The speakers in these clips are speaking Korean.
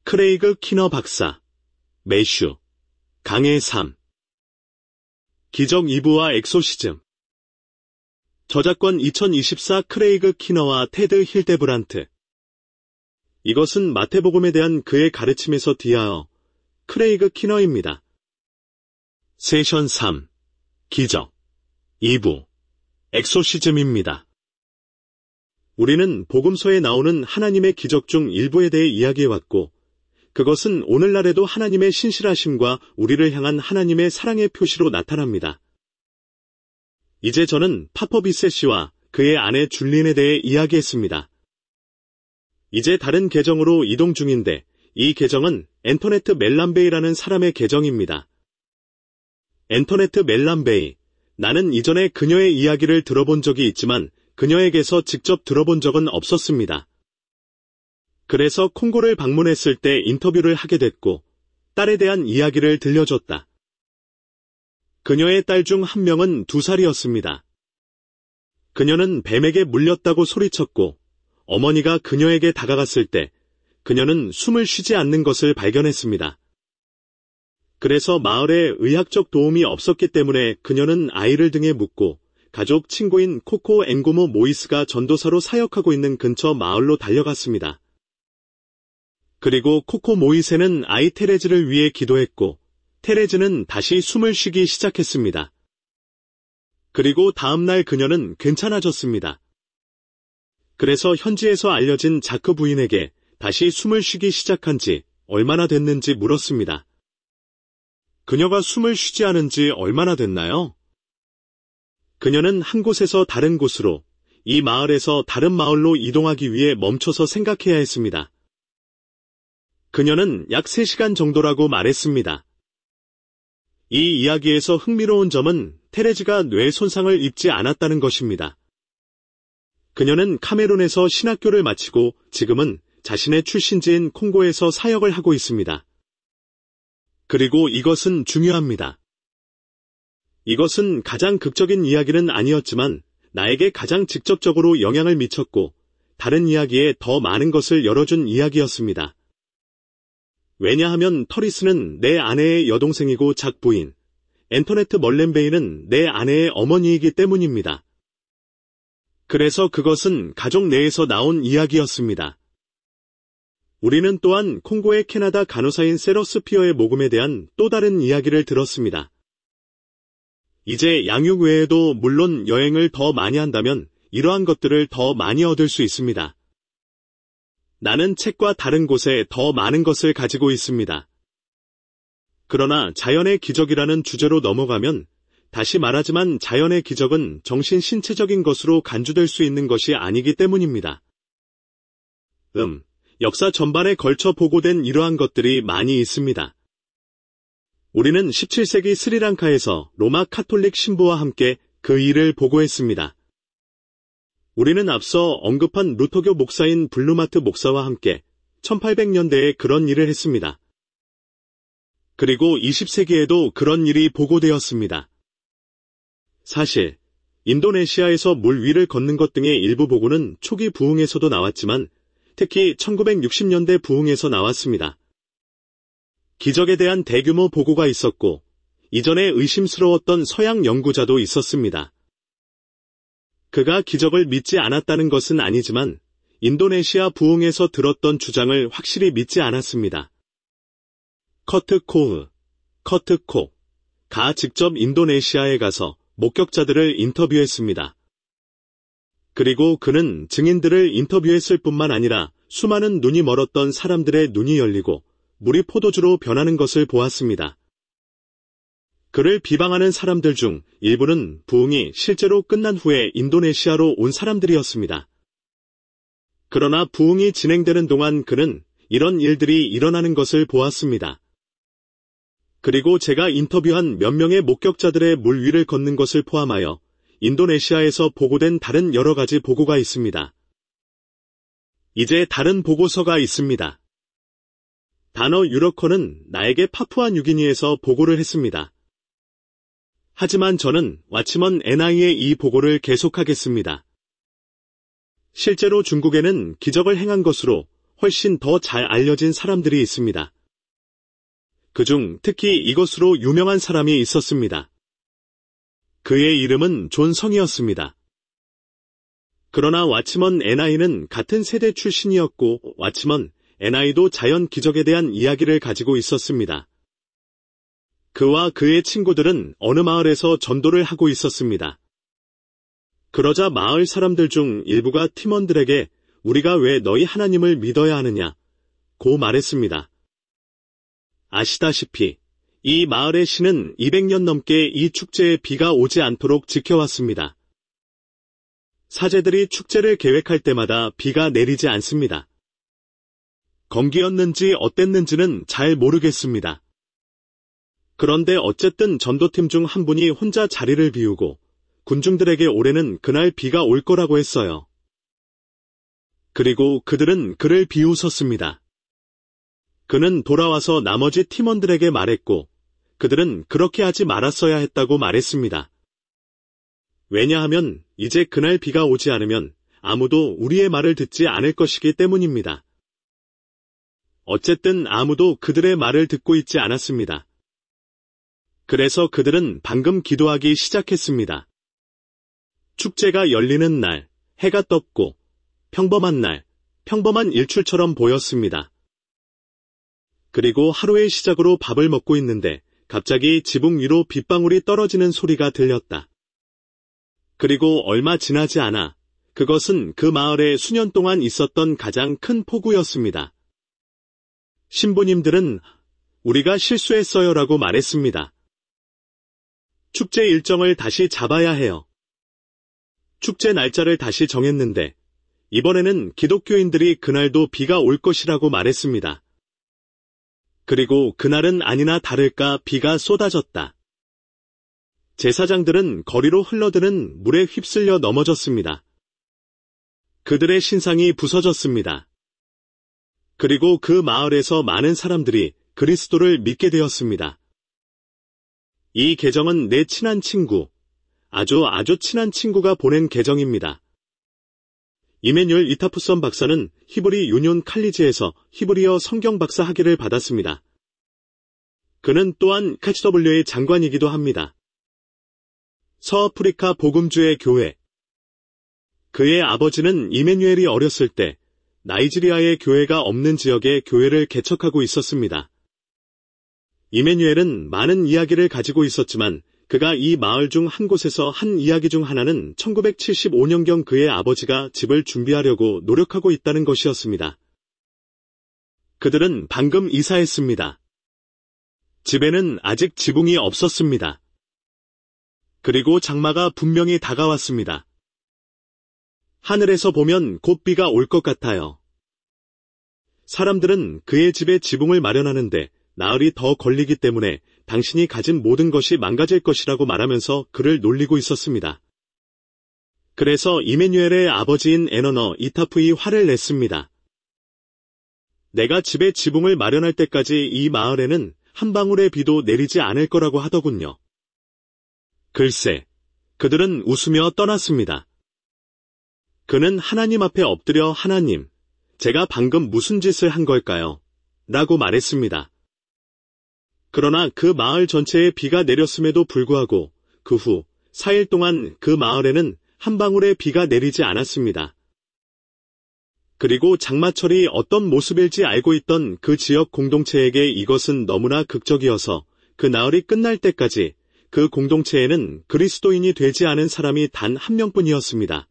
크레이그 키너 박사, 매슈, 강의 3. 기적 2부와 엑소시즘. 저작권 2024 크레이그 키너와 테드 힐데브란트. 이것은 마태복음에 대한 그의 가르침에서 디하어 크레이그 키너입니다. 세션 3. 기적 2부 엑소시즘입니다. 우리는 복음서에 나오는 하나님의 기적 중 일부에 대해 이야기해왔고, 그것은 오늘날에도 하나님의 신실하심과 우리를 향한 하나님의 사랑의 표시로 나타납니다. 이제 저는 파퍼비세 씨와 그의 아내 줄린에 대해 이야기했습니다. 이제 다른 계정으로 이동 중인데, 이 계정은 앤토네트 멜란베이라는 사람의 계정입니다. 앤토네트 멜란베이, 나는 이전에 그녀의 이야기를 들어본 적이 있지만 그녀에게서 직접 들어본 적은 없었습니다. 그래서 콩고를 방문했을 때 인터뷰를 하게 됐고, 딸에 대한 이야기를 들려줬다. 그녀의 딸 중 한 명은 2살이었습니다. 그녀는 뱀에게 물렸다고 소리쳤고, 어머니가 그녀에게 다가갔을 때 그녀는 숨을 쉬지 않는 것을 발견했습니다. 그래서 마을에 의학적 도움이 없었기 때문에 그녀는 아이를 등에 묻고 가족 친구인 코코 앵고모 모이스가 전도사로 사역하고 있는 근처 마을로 달려갔습니다. 그리고 코코 모이세는 아이 테레즈를 위해 기도했고, 테레즈는 다시 숨을 쉬기 시작했습니다. 그리고 다음 날 그녀는 괜찮아졌습니다. 그래서 현지에서 알려진 자크 부인에게 다시 숨을 쉬기 시작한 지 얼마나 됐는지 물었습니다. 그녀가 숨을 쉬지 않은 지 얼마나 됐나요? 그녀는 한 곳에서 다른 곳으로, 이 마을에서 다른 마을로 이동하기 위해 멈춰서 생각해야 했습니다. 그녀는 약 3시간 정도라고 말했습니다. 이 이야기에서 흥미로운 점은 테레즈가 뇌 손상을 입지 않았다는 것입니다. 그녀는 카메룬에서 신학교를 마치고 지금은 자신의 출신지인 콩고에서 사역을 하고 있습니다. 그리고 이것은 중요합니다. 이것은 가장 극적인 이야기는 아니었지만 나에게 가장 직접적으로 영향을 미쳤고 다른 이야기에 더 많은 것을 열어준 이야기였습니다. 왜냐하면 터리스는 내 아내의 여동생이고 작부인, 앤토네트 멀렌베이는 내 아내의 어머니이기 때문입니다. 그래서 그것은 가족 내에서 나온 이야기였습니다. 우리는 또한 콩고의 캐나다 간호사인 세러스 피어의 모금에 대한 또 다른 이야기를 들었습니다. 이제 양육 외에도 물론 여행을 더 많이 한다면 이러한 것들을 더 많이 얻을 수 있습니다. 나는 책과 다른 곳에 더 많은 것을 가지고 있습니다. 그러나 자연의 기적이라는 주제로 넘어가면 다시 말하지만 자연의 기적은 정신 신체적인 것으로 간주될 수 있는 것이 아니기 때문입니다. 역사 전반에 걸쳐 보고된 이러한 것들이 많이 있습니다. 우리는 17세기 스리랑카에서 로마 카톨릭 신부와 함께 그 일을 보고했습니다. 우리는 앞서 언급한 루터교 목사인 블루마트 목사와 함께 1800년대에 그런 일을 했습니다. 그리고 20세기에도 그런 일이 보고되었습니다. 사실 인도네시아에서 물 위를 걷는 것 등의 일부 보고는 초기 부흥에서도 나왔지만 특히 1960년대 부흥에서 나왔습니다. 기적에 대한 대규모 보고가 있었고 이전에 의심스러웠던 서양 연구자도 있었습니다. 그가 기적을 믿지 않았다는 것은 아니지만 인도네시아 부흥에서 들었던 주장을 확실히 믿지 않았습니다. 커트 코가 직접 인도네시아에 가서 목격자들을 인터뷰했습니다. 그리고 그는 증인들을 인터뷰했을 뿐만 아니라 수많은 눈이 멀었던 사람들의 눈이 열리고 물이 포도주로 변하는 것을 보았습니다. 그를 비방하는 사람들 중 일부는 부흥이 실제로 끝난 후에 인도네시아로 온 사람들이었습니다. 그러나 부흥이 진행되는 동안 그는 이런 일들이 일어나는 것을 보았습니다. 그리고 제가 인터뷰한 몇 명의 목격자들의 물 위를 걷는 것을 포함하여 인도네시아에서 보고된 다른 여러 가지 보고가 있습니다. 이제 다른 보고서가 있습니다. 단어 유러커는 나에게 파푸아 뉴기니에서 보고를 했습니다. 하지만 저는 왓츠먼 NI의 이 보고를 계속하겠습니다. 실제로 중국에는 기적을 행한 것으로 훨씬 더 잘 알려진 사람들이 있습니다. 그중 특히 이것으로 유명한 사람이 있었습니다. 그의 이름은 존 성이었습니다. 그러나 왓츠먼 NI는 같은 세대 출신이었고 왓츠먼 NI도 자연 기적에 대한 이야기를 가지고 있었습니다. 그와 그의 친구들은 어느 마을에서 전도를 하고 있었습니다. 그러자 마을 사람들 중 일부가 팀원들에게 우리가 왜 너희 하나님을 믿어야 하느냐 고 말했습니다. 아시다시피 이 마을의 신은 200년 넘게 이 축제에 비가 오지 않도록 지켜왔습니다. 사제들이 축제를 계획할 때마다 비가 내리지 않습니다. 건기였는지 어땠는지는 잘 모르겠습니다. 그런데 어쨌든 전도팀 중 한 분이 혼자 자리를 비우고 군중들에게 올해는 그날 비가 올 거라고 했어요. 그리고 그들은 그를 비웃었습니다. 그는 돌아와서 나머지 팀원들에게 말했고 그들은 그렇게 하지 말았어야 했다고 말했습니다. 왜냐하면 이제 그날 비가 오지 않으면 아무도 우리의 말을 듣지 않을 것이기 때문입니다. 어쨌든 아무도 그들의 말을 듣고 있지 않았습니다. 그래서 그들은 방금 기도하기 시작했습니다. 축제가 열리는 날, 해가 떴고 평범한 날, 평범한 일출처럼 보였습니다. 그리고 하루의 시작으로 밥을 먹고 있는데 갑자기 지붕 위로 빗방울이 떨어지는 소리가 들렸다. 그리고 얼마 지나지 않아 그것은 그 마을에 수년 동안 있었던 가장 큰 폭우였습니다. 신부님들은 우리가 실수했어요라고 말했습니다. 축제 일정을 다시 잡아야 해요. 축제 날짜를 다시 정했는데 이번에는 기독교인들이 그날도 비가 올 것이라고 말했습니다. 그리고 그날은 아니나 다를까 비가 쏟아졌다. 제사장들은 거리로 흘러드는 물에 휩쓸려 넘어졌습니다. 그들의 신상이 부서졌습니다. 그리고 그 마을에서 많은 사람들이 그리스도를 믿게 되었습니다. 이 계정은 내 친한 친구, 아주 친한 친구가 보낸 계정입니다. 이메뉴엘 이타프선 박사는 히브리 유니온 칼리지에서 히브리어 성경 박사 학위를 받았습니다. 그는 또한 KW의 장관이기도 합니다. 서아프리카 복음주의 교회. 그의 아버지는 이메뉴엘이 어렸을 때 나이지리아의 교회가 없는 지역에 교회를 개척하고 있었습니다. 이메뉴엘은 많은 이야기를 가지고 있었지만 그가 이 마을 중 한 곳에서 한 이야기 중 하나는 1975년경 그의 아버지가 집을 준비하려고 노력하고 있다는 것이었습니다. 그들은 방금 이사했습니다. 집에는 아직 지붕이 없었습니다. 그리고 장마가 분명히 다가왔습니다. 하늘에서 보면 곧 비가 올 것 같아요. 사람들은 그의 집에 지붕을 마련하는데 나흘이 더 걸리기 때문에 당신이 가진 모든 것이 망가질 것이라고 말하면서 그를 놀리고 있었습니다. 그래서 이메뉴엘의 아버지인 에너너 이타프이 화를 냈습니다. 내가 집에 지붕을 마련할 때까지 이 마을에는 한 방울의 비도 내리지 않을 거라고 하더군요. 글쎄, 그들은 웃으며 떠났습니다. 그는 하나님 앞에 엎드려 하나님, 제가 방금 무슨 짓을 한 걸까요? 라고 말했습니다. 그러나 그 마을 전체에 비가 내렸음에도 불구하고 그 후 4일 동안 그 마을에는 한 방울의 비가 내리지 않았습니다. 그리고 장마철이 어떤 모습일지 알고 있던 그 지역 공동체에게 이것은 너무나 극적이어서 그 나흘이 끝날 때까지 그 공동체에는 그리스도인이 되지 않은 사람이 단 한 명뿐이었습니다.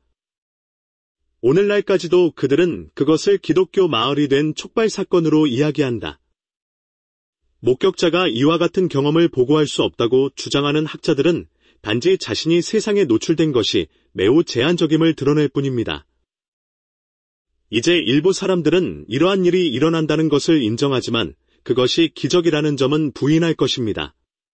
오늘날까지도 그들은 그것을 기독교 마을이 된 촉발 사건으로 이야기한다. 목격자가 이와 같은 경험을 보고할 수 없다고 주장하는 학자들은 단지 자신이 세상에 노출된 것이 매우 제한적임을 드러낼 뿐입니다. 이제 일부 사람들은 이러한 일이 일어난다는 것을 인정하지만 그것이 기적이라는 점은 부인할 것입니다.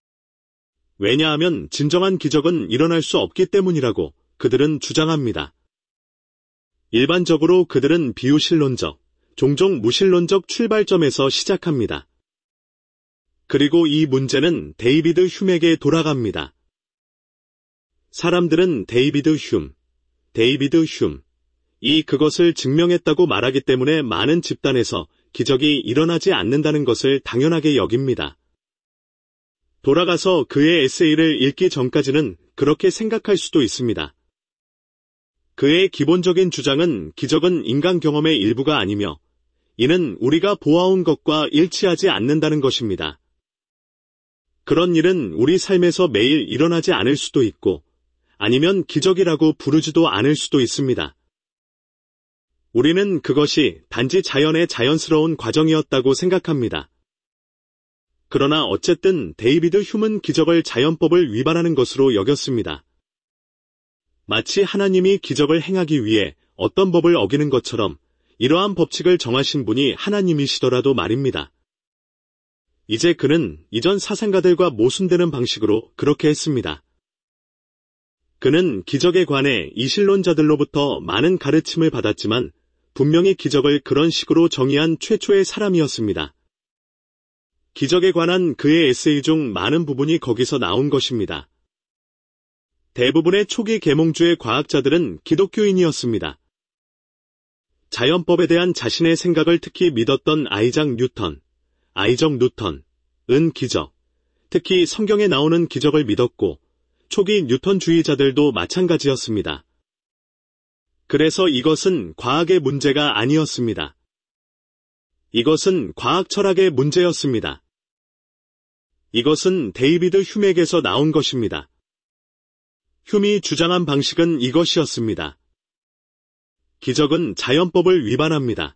왜냐하면 진정한 기적은 일어날 수 없기 때문이라고 그들은 주장합니다. 일반적으로 그들은 비유실론적, 종종 무실론적 출발점에서 시작합니다. 그리고 이 문제는 데이비드 흉에게 돌아갑니다. 사람들은 데이비드 흉, 그것을 증명했다고 말하기 때문에 많은 집단에서 기적이 일어나지 않는다는 것을 당연하게 여깁니다. 돌아가서 그의 에세이를 읽기 전까지는 그렇게 생각할 수도 있습니다. 그의 기본적인 주장은 기적은 인간 경험의 일부가 아니며 이는 우리가 보아온 것과 일치하지 않는다는 것입니다. 그런 일은 우리 삶에서 매일 일어나지 않을 수도 있고 아니면 기적이라고 부르지도 않을 수도 있습니다. 우리는 그것이 단지 자연의 자연스러운 과정이었다고 생각합니다. 그러나 어쨌든 데이비드 휴먼 기적을 자연법을 위반하는 것으로 여겼습니다. 마치 하나님이 기적을 행하기 위해 어떤 법을 어기는 것처럼 이러한 법칙을 정하신 분이 하나님이시더라도 말입니다. 이제 그는 이전 사상가들과 모순되는 방식으로 그렇게 했습니다. 그는 기적에 관해 이실론자들로부터 많은 가르침을 받았지만 분명히 기적을 그런 식으로 정의한 최초의 사람이었습니다. 기적에 관한 그의 에세이 중 많은 부분이 거기서 나온 것입니다. 대부분의 초기 계몽주의 과학자들은 기독교인이었습니다. 자연법에 대한 자신의 생각을 특히 믿었던 아이작 뉴턴은 기적, 특히 성경에 나오는 기적을 믿었고 초기 뉴턴주의자들도 마찬가지였습니다. 그래서 이것은 과학의 문제가 아니었습니다. 이것은 과학 철학의 문제였습니다. 이것은 데이비드 휴맥에서 나온 것입니다. 휴미 주장한 방식은 이것이었습니다. 기적은 자연법을 위반합니다.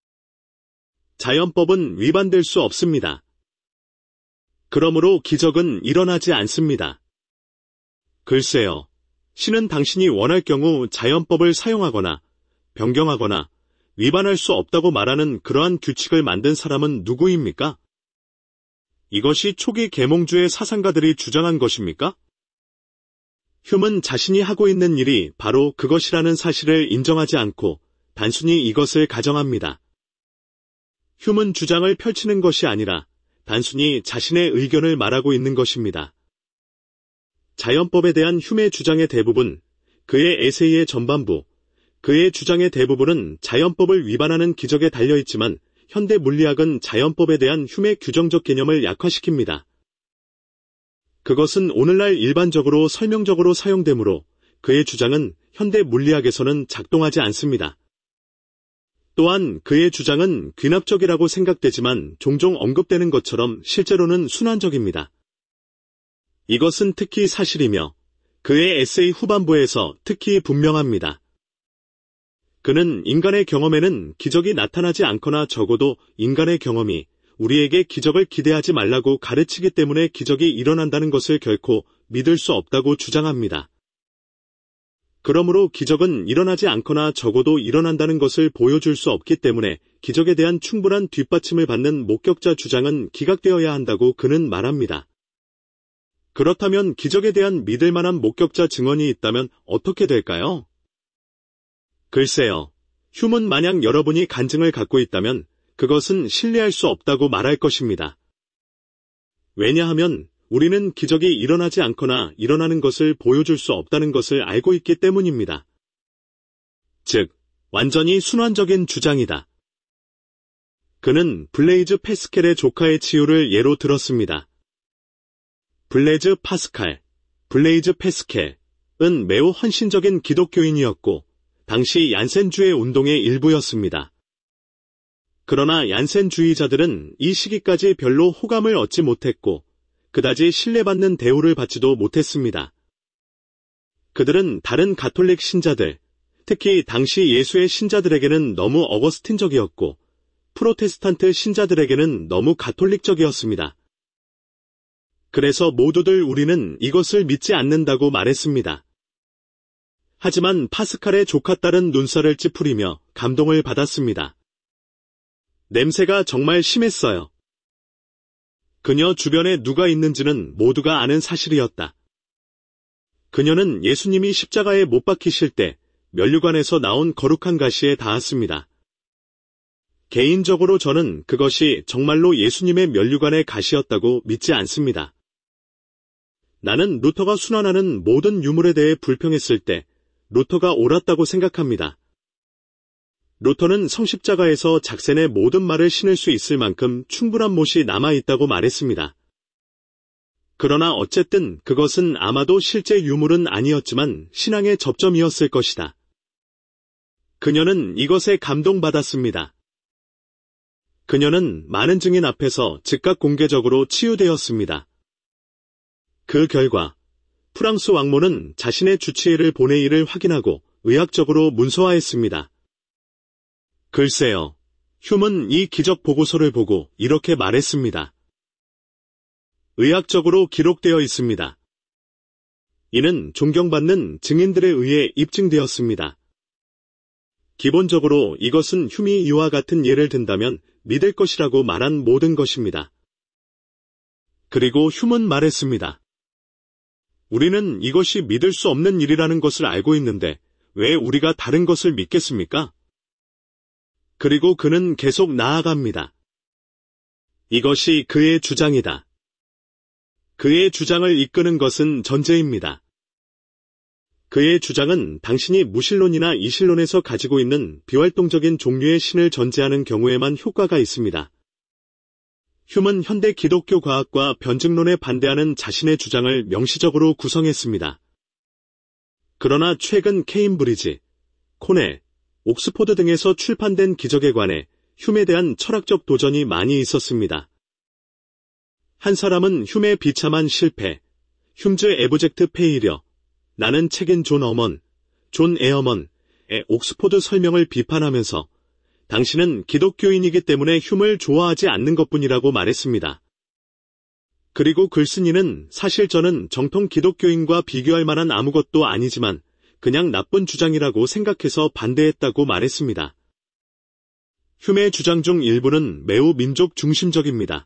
자연법은 위반될 수 없습니다. 그러므로 기적은 일어나지 않습니다. 글쎄요, 신은 당신이 원할 경우 자연법을 사용하거나 변경하거나 위반할 수 없다고 말하는 그러한 규칙을 만든 사람은 누구입니까? 이것이 초기 계몽주의 사상가들이 주장한 것입니까? 휴먼 자신이 하고 있는 일이 바로 그것이라는 사실을 인정하지 않고 단순히 이것을 가정합니다. 휴먼 주장을 펼치는 것이 아니라 단순히 자신의 의견을 말하고 있는 것입니다. 자연법에 대한 휴메의 주장의 대부분, 그의 에세이의 전반부, 그의 주장의 대부분은 자연법을 위반하는 기적에 달려있지만 현대 물리학은 자연법에 대한 휴메 규정적 개념을 약화시킵니다. 그것은 오늘날 일반적으로 설명적으로 사용되므로 그의 주장은 현대 물리학에서는 작동하지 않습니다. 또한 그의 주장은 귀납적이라고 생각되지만 종종 언급되는 것처럼 실제로는 순환적입니다. 이것은 특히 사실이며 그의 에세이 후반부에서 특히 분명합니다. 그는 인간의 경험에는 기적이 나타나지 않거나 적어도 인간의 경험이 우리에게 기적을 기대하지 말라고 가르치기 때문에 기적이 일어난다는 것을 결코 믿을 수 없다고 주장합니다. 그러므로 기적은 일어나지 않거나 적어도 일어난다는 것을 보여줄 수 없기 때문에 기적에 대한 충분한 뒷받침을 받는 목격자 주장은 기각되어야 한다고 그는 말합니다. 그렇다면 기적에 대한 믿을 만한 목격자 증언이 있다면 어떻게 될까요? 글쎄요, 휴먼 만약 여러분이 간증을 갖고 있다면 그것은 신뢰할 수 없다고 말할 것입니다. 왜냐하면 우리는 기적이 일어나지 않거나 일어나는 것을 보여줄 수 없다는 것을 알고 있기 때문입니다. 즉, 완전히 순환적인 주장이다. 그는 블레이즈 패스켈의 조카의 치유를 예로 들었습니다. 블레이즈 패스켈은 매우 헌신적인 기독교인이었고 당시 얀센주의 운동의 일부였습니다. 그러나 얀센주의자들은 이 시기까지 별로 호감을 얻지 못했고 그다지 신뢰받는 대우를 받지도 못했습니다. 그들은 다른 가톨릭 신자들, 특히 당시 예수의 신자들에게는 너무 어거스틴적이었고 프로테스탄트 신자들에게는 너무 가톨릭적이었습니다. 그래서 모두들 우리는 이것을 믿지 않는다고 말했습니다. 하지만 파스칼의 조카 딸은 눈살을 찌푸리며 감동을 받았습니다. 냄새가 정말 심했어요. 그녀 주변에 누가 있는지는 모두가 아는 사실이었다. 그녀는 예수님이 십자가에 못 박히실 때 면류관에서 나온 거룩한 가시에 닿았습니다. 개인적으로 저는 그것이 정말로 예수님의 면류관의 가시였다고 믿지 않습니다. 나는 루터가 순환하는 모든 유물에 대해 불평했을 때 루터가 옳았다고 생각합니다. 루터는 성십자가에서 작센의 모든 말을 신을 수 있을 만큼 충분한 못이 남아있다고 말했습니다. 그러나 어쨌든 그것은 아마도 실제 유물은 아니었지만 신앙의 접점이었을 것이다. 그녀는 이것에 감동받았습니다. 그녀는 많은 증인 앞에서 즉각 공개적으로 치유되었습니다. 그 결과 프랑스 왕모는 자신의 주치의를 보내 이를 확인하고 의학적으로 문서화했습니다. 글쎄요, 흉은 이 기적 보고서를 보고 이렇게 말했습니다. 의학적으로 기록되어 있습니다. 이는 존경받는 증인들에 의해 입증되었습니다. 기본적으로 이것은 흉이 이와 같은 예를 든다면 믿을 것이라고 말한 모든 것입니다. 그리고 흉은 말했습니다. 우리는 이것이 믿을 수 없는 일이라는 것을 알고 있는데 왜 우리가 다른 것을 믿겠습니까? 그리고 그는 계속 나아갑니다. 이것이 그의 주장이다. 그의 주장을 이끄는 것은 전제입니다. 그의 주장은 당신이 무신론이나 이신론에서 가지고 있는 비활동적인 종류의 신을 전제하는 경우에만 효과가 있습니다. 흉은 현대 기독교 과학과 변증론에 반대하는 자신의 주장을 명시적으로 구성했습니다. 그러나 최근 케임브리지, 코넬, 옥스포드 등에서 출판된 기적에 관해 흉에 대한 철학적 도전이 많이 있었습니다. 한 사람은 흉의 비참한 실패, 흉즈 에브젝트 페이리어, 나는 책인 존 에어먼의 옥스포드 설명을 비판하면서 당신은 기독교인이기 때문에 흉을 좋아하지 않는 것뿐이라고 말했습니다. 그리고 글쓴이는 사실 저는 정통 기독교인과 비교할 만한 아무것도 아니지만 그냥 나쁜 주장이라고 생각해서 반대했다고 말했습니다. 흉의 주장 중 일부는 매우 민족 중심적입니다.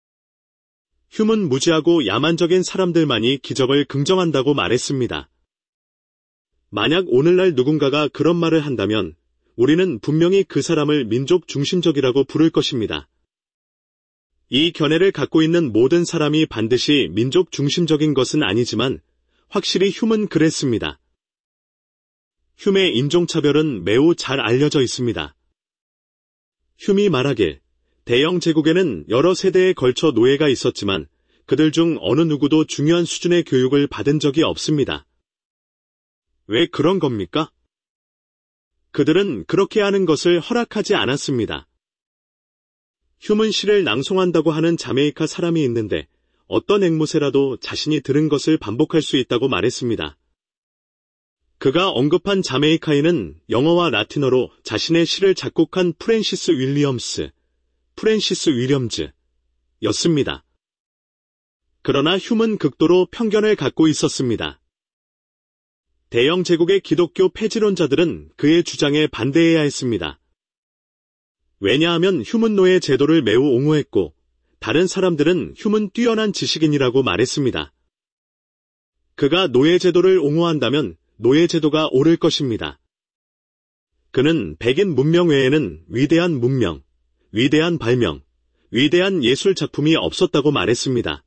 흉은 무지하고 야만적인 사람들만이 기적을 긍정한다고 말했습니다. 만약 오늘날 누군가가 그런 말을 한다면 우리는 분명히 그 사람을 민족 중심적이라고 부를 것입니다. 이 견해를 갖고 있는 모든 사람이 반드시 민족 중심적인 것은 아니지만 확실히 흉은 그랬습니다. 흉의 인종차별은 매우 잘 알려져 있습니다. 흉이 말하길 대영 제국에는 여러 세대에 걸쳐 노예가 있었지만 그들 중 어느 누구도 중요한 수준의 교육을 받은 적이 없습니다. 왜 그런 겁니까? 그들은 그렇게 하는 것을 허락하지 않았습니다. 흉은 시를 낭송한다고 하는 자메이카 사람이 있는데 어떤 앵무새라도 자신이 들은 것을 반복할 수 있다고 말했습니다. 그가 언급한 자메이카인은 영어와 라틴어로 자신의 시를 작곡한 프랜시스 윌리엄즈 였습니다. 그러나 흉은 극도로 편견을 갖고 있었습니다. 대영 제국의 기독교 폐지론자들은 그의 주장에 반대해야 했습니다. 왜냐하면 흉은 노예 제도를 매우 옹호했고 다른 사람들은 흉은 뛰어난 지식인이라고 말했습니다. 그가 노예 제도를 옹호한다면 노예 제도가 옳을 것입니다. 그는 백인 문명 외에는 위대한 문명, 위대한 발명, 위대한 예술 작품이 없었다고 말했습니다.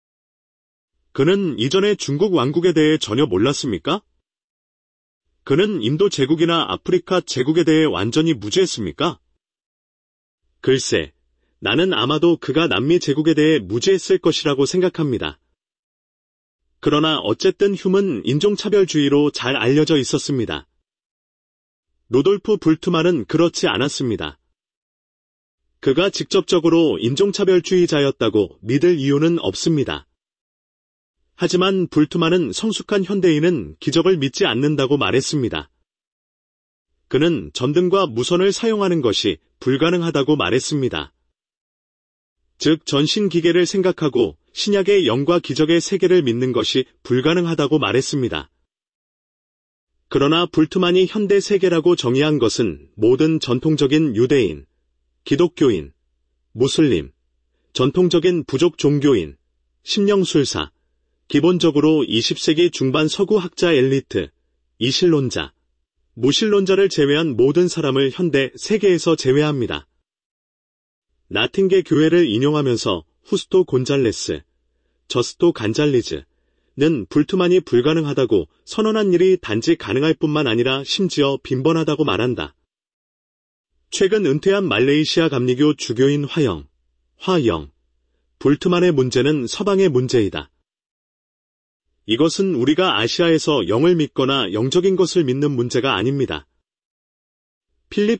그는 이전에 중국 왕국에 대해 전혀 몰랐습니까? 그는 인도 제국이나 아프리카 제국에 대해 완전히 무지했습니까? 글쎄, 나는 아마도 그가 남미 제국에 대해 무지했을 것이라고 생각합니다. 그러나 어쨌든 흉은 인종차별주의로 잘 알려져 있었습니다. 루돌프 불트만은 그렇지 않았습니다. 그가 직접적으로 인종차별주의자였다고 믿을 이유는 없습니다. 하지만 불트만은 성숙한 현대인은 기적을 믿지 않는다고 말했습니다. 그는 전등과 무선을 사용하는 것이 불가능하다고 말했습니다. 즉 전신기계를 생각하고 신약의 영과 기적의 세계를 믿는 것이 불가능하다고 말했습니다. 그러나 불트만이 현대 세계라고 정의한 것은 모든 전통적인 유대인, 기독교인, 무슬림, 전통적인 부족 종교인, 심령술사, 기본적으로 20세기 중반 서구 학자 엘리트, 이신론자, 무신론자를 제외한 모든 사람을 현대 세계에서 제외합니다. 나틴게 교회를 인용하면서 후스토 곤잘레스, 저스토 간잘리즈는 불트만이 불가능하다고 선언한 일이 단지 가능할 뿐만 아니라 심지어 빈번하다고 말한다. 최근 은퇴한 말레이시아 감리교 주교인 화영, 불트만의 문제는 서방의 문제이다. 이것은 우리가 아시아에서 영을 믿거나 영적인 것을 믿는 문제가 아닙니다. 필러프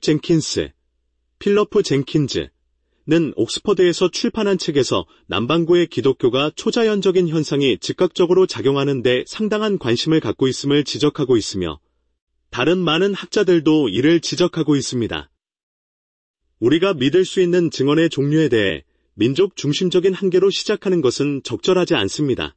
젠킨즈는 옥스퍼드에서 출판한 책에서 남반구의 기독교가 초자연적인 현상이 즉각적으로 작용하는 데 상당한 관심을 갖고 있음을 지적하고 있으며 다른 많은 학자들도 이를 지적하고 있습니다. 우리가 믿을 수 있는 증언의 종류에 대해 민족 중심적인 한계로 시작하는 것은 적절하지 않습니다.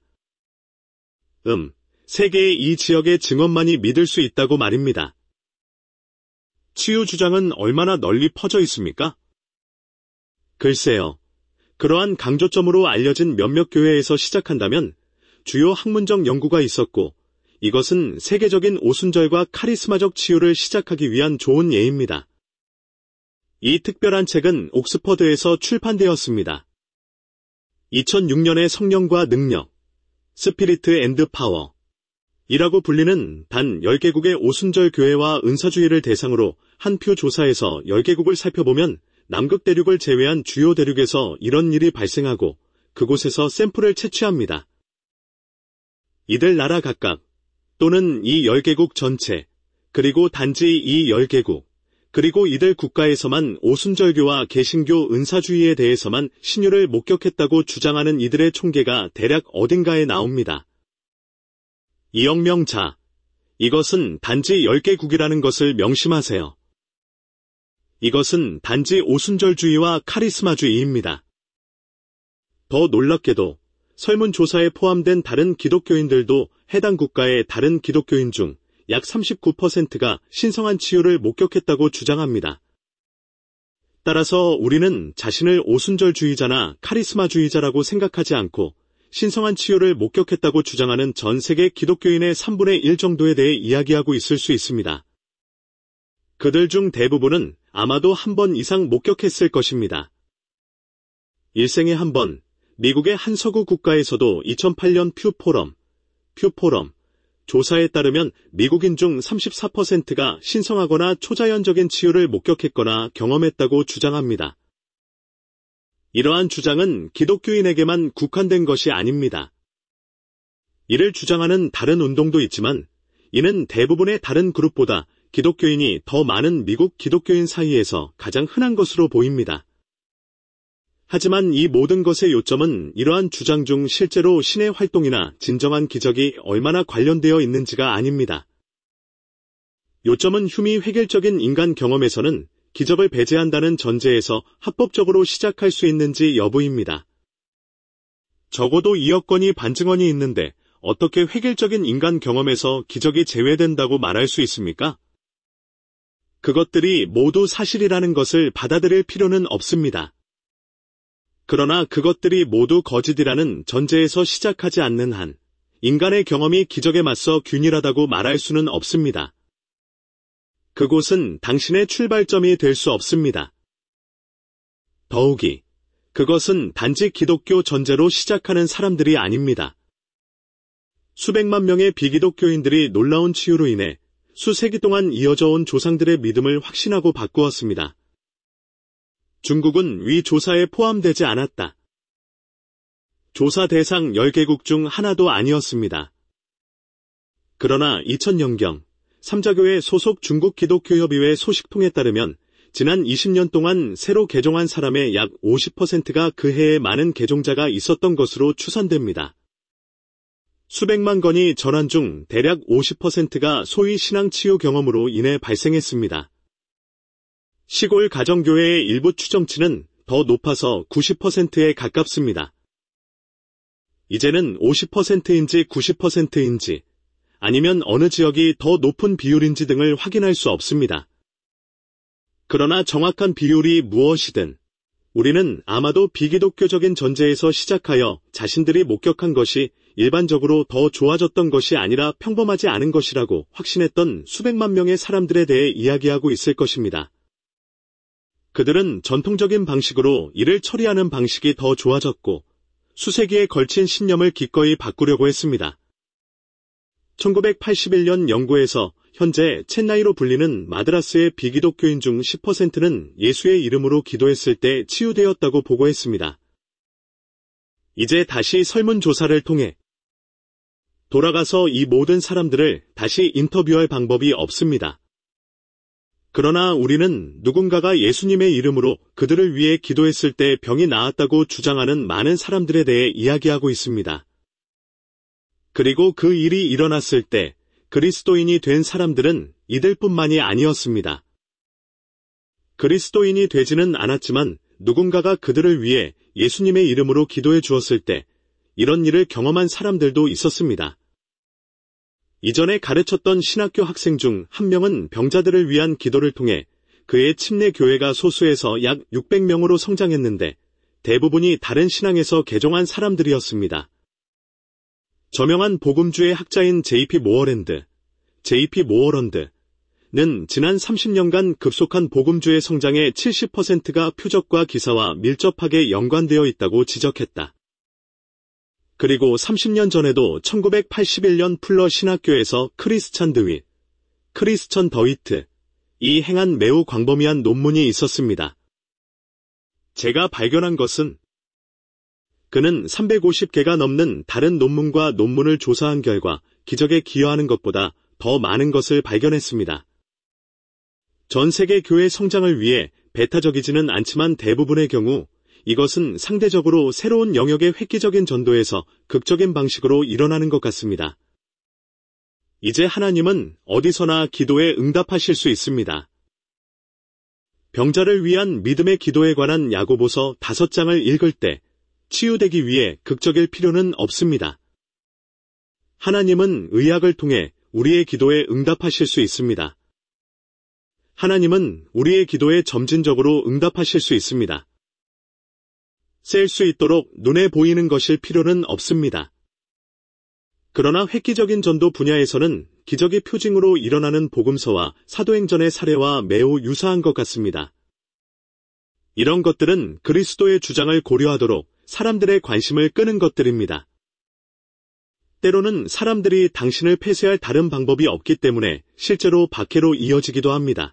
세계의 이 지역의 증언만이 믿을 수 있다고 말입니다. 치유 주장은 얼마나 널리 퍼져 있습니까? 글쎄요. 그러한 강조점으로 알려진 몇몇 교회에서 시작한다면 주요 학문적 연구가 있었고 이것은 세계적인 오순절과 카리스마적 치유를 시작하기 위한 좋은 예입니다. 이 특별한 책은 옥스퍼드에서 출판되었습니다. 2006년에 성령과 능력, 스피리트 앤드 파워 이라고 불리는 단 10개국의 오순절 교회와 은사주의를 대상으로 한 표 조사에서 10개국을 살펴보면 남극 대륙을 제외한 주요 대륙에서 이런 일이 발생하고 그곳에서 샘플을 채취합니다. 이들 나라 각각 또는 이 10개국 전체 그리고 단지 이 10개국 그리고 이들 국가에서만 오순절교와 개신교 은사주의에 대해서만 신유를 목격했다고 주장하는 이들의 총계가 대략 어딘가에 나옵니다. 2억 명자, 이것은 단지 10개국이라는 것을 명심하세요. 이것은 단지 오순절주의와 카리스마주의입니다. 더 놀랍게도 설문조사에 포함된 다른 기독교인들도 해당 국가의 다른 기독교인 중 약 39%가 신성한 치유를 목격했다고 주장합니다. 따라서 우리는 자신을 오순절주의자나 카리스마주의자라고 생각하지 않고 신성한 치유를 목격했다고 주장하는 전 세계 기독교인의 3분의 1 정도에 대해 이야기하고 있을 수 있습니다. 그들 중 대부분은 아마도 한 번 이상 목격했을 것입니다. 일생에 한 번, 미국의 한 서구 국가에서도 2008년 퓨 포럼 조사에 따르면 미국인 중 34%가 신성하거나 초자연적인 치유를 목격했거나 경험했다고 주장합니다. 이러한 주장은 기독교인에게만 국한된 것이 아닙니다. 이를 주장하는 다른 운동도 있지만 이는 대부분의 다른 그룹보다 기독교인이 더 많은 미국 기독교인 사이에서 가장 흔한 것으로 보입니다. 하지만 이 모든 것의 요점은 이러한 주장 중 실제로 신의 활동이나 진정한 기적이 얼마나 관련되어 있는지가 아닙니다. 요점은 휴미 획일적인 인간 경험에서는 기적을 배제한다는 전제에서 합법적으로 시작할 수 있는지 여부입니다. 적어도 2억 건이 반증언이 있는데 어떻게 획일적인 인간 경험에서 기적이 제외된다고 말할 수 있습니까? 그것들이 모두 사실이라는 것을 받아들일 필요는 없습니다. 그러나 그것들이 모두 거짓이라는 전제에서 시작하지 않는 한 인간의 경험이 기적에 맞서 균일하다고 말할 수는 없습니다. 그곳은 당신의 출발점이 될 수 없습니다. 더욱이 그것은 단지 기독교 전제로 시작하는 사람들이 아닙니다. 수백만 명의 비기독교인들이 놀라운 치유로 인해 수세기 동안 이어져 온 조상들의 믿음을 확신하고 바꾸었습니다. 중국은 위 조사에 포함되지 않았다. 조사 대상 10개국 중 하나도 아니었습니다. 그러나 2000년경 삼자교회 소속 중국 기독교협의회 소식통에 따르면 지난 20년 동안 새로 개종한 사람의 약 50%가 그 해에 많은 개종자가 있었던 것으로 추산됩니다. 수백만 건이 전환 중 대략 50%가 소위 신앙치유 경험으로 인해 발생했습니다. 시골 가정교회의 일부 추정치는 더 높아서 90%에 가깝습니다. 이제는 50%인지 90%인지 아니면 어느 지역이 더 높은 비율인지 등을 확인할 수 없습니다. 그러나 정확한 비율이 무엇이든 우리는 아마도 비기독교적인 전제에서 시작하여 자신들이 목격한 것이 일반적으로 더 좋아졌던 것이 아니라 평범하지 않은 것이라고 확신했던 수백만 명의 사람들에 대해 이야기하고 있을 것입니다. 그들은 전통적인 방식으로 이를 처리하는 방식이 더 좋아졌고 수세기에 걸친 신념을 기꺼이 바꾸려고 했습니다. 1981년 연구에서 현재 첸나이로 불리는 마드라스의 비기독교인 중 10%는 예수의 이름으로 기도했을 때 치유되었다고 보고했습니다. 이제 다시 설문조사를 통해 돌아가서 이 모든 사람들을 다시 인터뷰할 방법이 없습니다. 그러나 우리는 누군가가 예수님의 이름으로 그들을 위해 기도했을 때 병이 나았다고 주장하는 많은 사람들에 대해 이야기하고 있습니다. 그리고 그 일이 일어났을 때 그리스도인이 된 사람들은 이들뿐만이 아니었습니다. 그리스도인이 되지는 않았지만 누군가가 그들을 위해 예수님의 이름으로 기도해 주었을 때 이런 일을 경험한 사람들도 있었습니다. 이전에 가르쳤던 신학교 학생 중 한 명은 병자들을 위한 기도를 통해 그의 침례 교회가 소수에서 약 600명으로 성장했는데 대부분이 다른 신앙에서 개종한 사람들이었습니다. 저명한 복음주의 학자인 J.P. 모어랜드는 지난 30년간 급속한 복음주의 성장의 70%가 표적과 기사와 밀접하게 연관되어 있다고 지적했다. 그리고 30년 전에도 1981년 풀러 신학교에서 크리스찬 더위트이 행한 매우 광범위한 논문이 있었습니다. 제가 발견한 것은 그는 350개가 넘는 다른 논문과 논문을 조사한 결과 기적에 기여하는 것보다 더 많은 것을 발견했습니다. 전 세계 교회 성장을 위해 배타적이지는 않지만 대부분의 경우 이것은 상대적으로 새로운 영역의 획기적인 전도에서 극적인 방식으로 일어나는 것 같습니다. 이제 하나님은 어디서나 기도에 응답하실 수 있습니다. 병자를 위한 믿음의 기도에 관한 야고보서 5장을 읽을 때 치유되기 위해 극적일 필요는 없습니다. 하나님은 의학을 통해 우리의 기도에 응답하실 수 있습니다. 하나님은 우리의 기도에 점진적으로 응답하실 수 있습니다. 셀 수 있도록 눈에 보이는 것일 필요는 없습니다. 그러나 획기적인 전도 분야에서는 기적이 표징으로 일어나는 복음서와 사도행전의 사례와 매우 유사한 것 같습니다. 이런 것들은 그리스도의 주장을 고려하도록 사람들의 관심을 끄는 것들입니다. 때로는 사람들이 당신을 폐쇄할 다른 방법이 없기 때문에 실제로 박해로 이어지기도 합니다.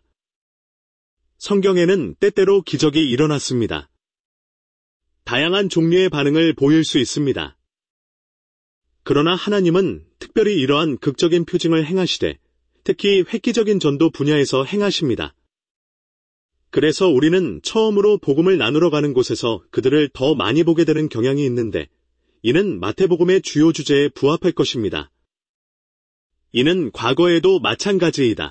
성경에는 때때로 기적이 일어났습니다. 다양한 종류의 반응을 보일 수 있습니다. 그러나 하나님은 특별히 이러한 극적인 표징을 행하시되 특히 획기적인 전도 분야에서 행하십니다. 그래서 우리는 처음으로 복음을 나누러 가는 곳에서 그들을 더 많이 보게 되는 경향이 있는데 이는 마태복음의 주요 주제에 부합할 것입니다. 이는 과거에도 마찬가지이다.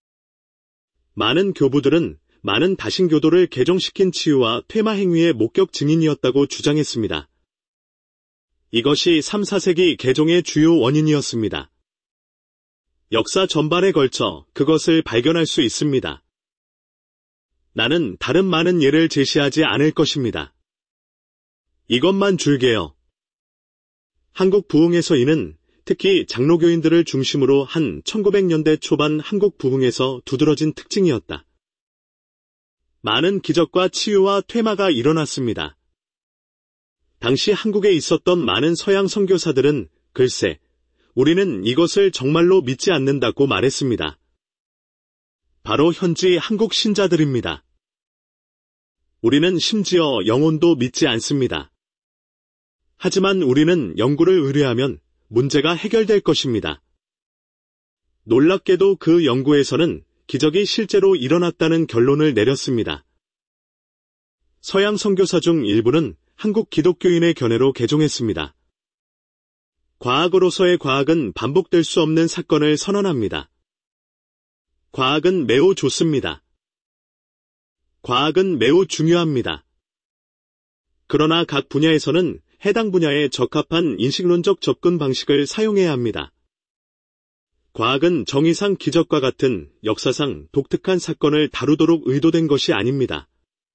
많은 교부들은 많은 다신교도를 개종시킨 치유와 퇴마 행위의 목격 증인이었다고 주장했습니다. 이것이 3, 4세기 개종의 주요 원인이었습니다. 역사 전반에 걸쳐 그것을 발견할 수 있습니다. 나는 다른 많은 예를 제시하지 않을 것입니다. 이것만 줄게요. 한국 부흥에서 이는 특히 장로교인들을 중심으로 한 1900년대 초반 한국 부흥에서 두드러진 특징이었다. 많은 기적과 치유와 퇴마가 일어났습니다. 당시 한국에 있었던 많은 서양 선교사들은 글쎄, 우리는 이것을 정말로 믿지 않는다고 말했습니다. 바로 현지 한국 신자들입니다. 우리는 심지어 영혼도 믿지 않습니다. 하지만 우리는 연구를 의뢰하면 문제가 해결될 것입니다. 놀랍게도 그 연구에서는 기적이 실제로 일어났다는 결론을 내렸습니다. 서양 선교사 중 일부는 한국 기독교인의 견해로 개종했습니다. 과학으로서의 과학은 반복될 수 없는 사건을 선언합니다. 과학은 매우 좋습니다. 과학은 매우 중요합니다. 그러나 각 분야에서는 해당 분야에 적합한 인식론적 접근 방식을 사용해야 합니다. 과학은 정의상 기적과 같은 역사상 독특한 사건을 다루도록 의도된 것이 아닙니다.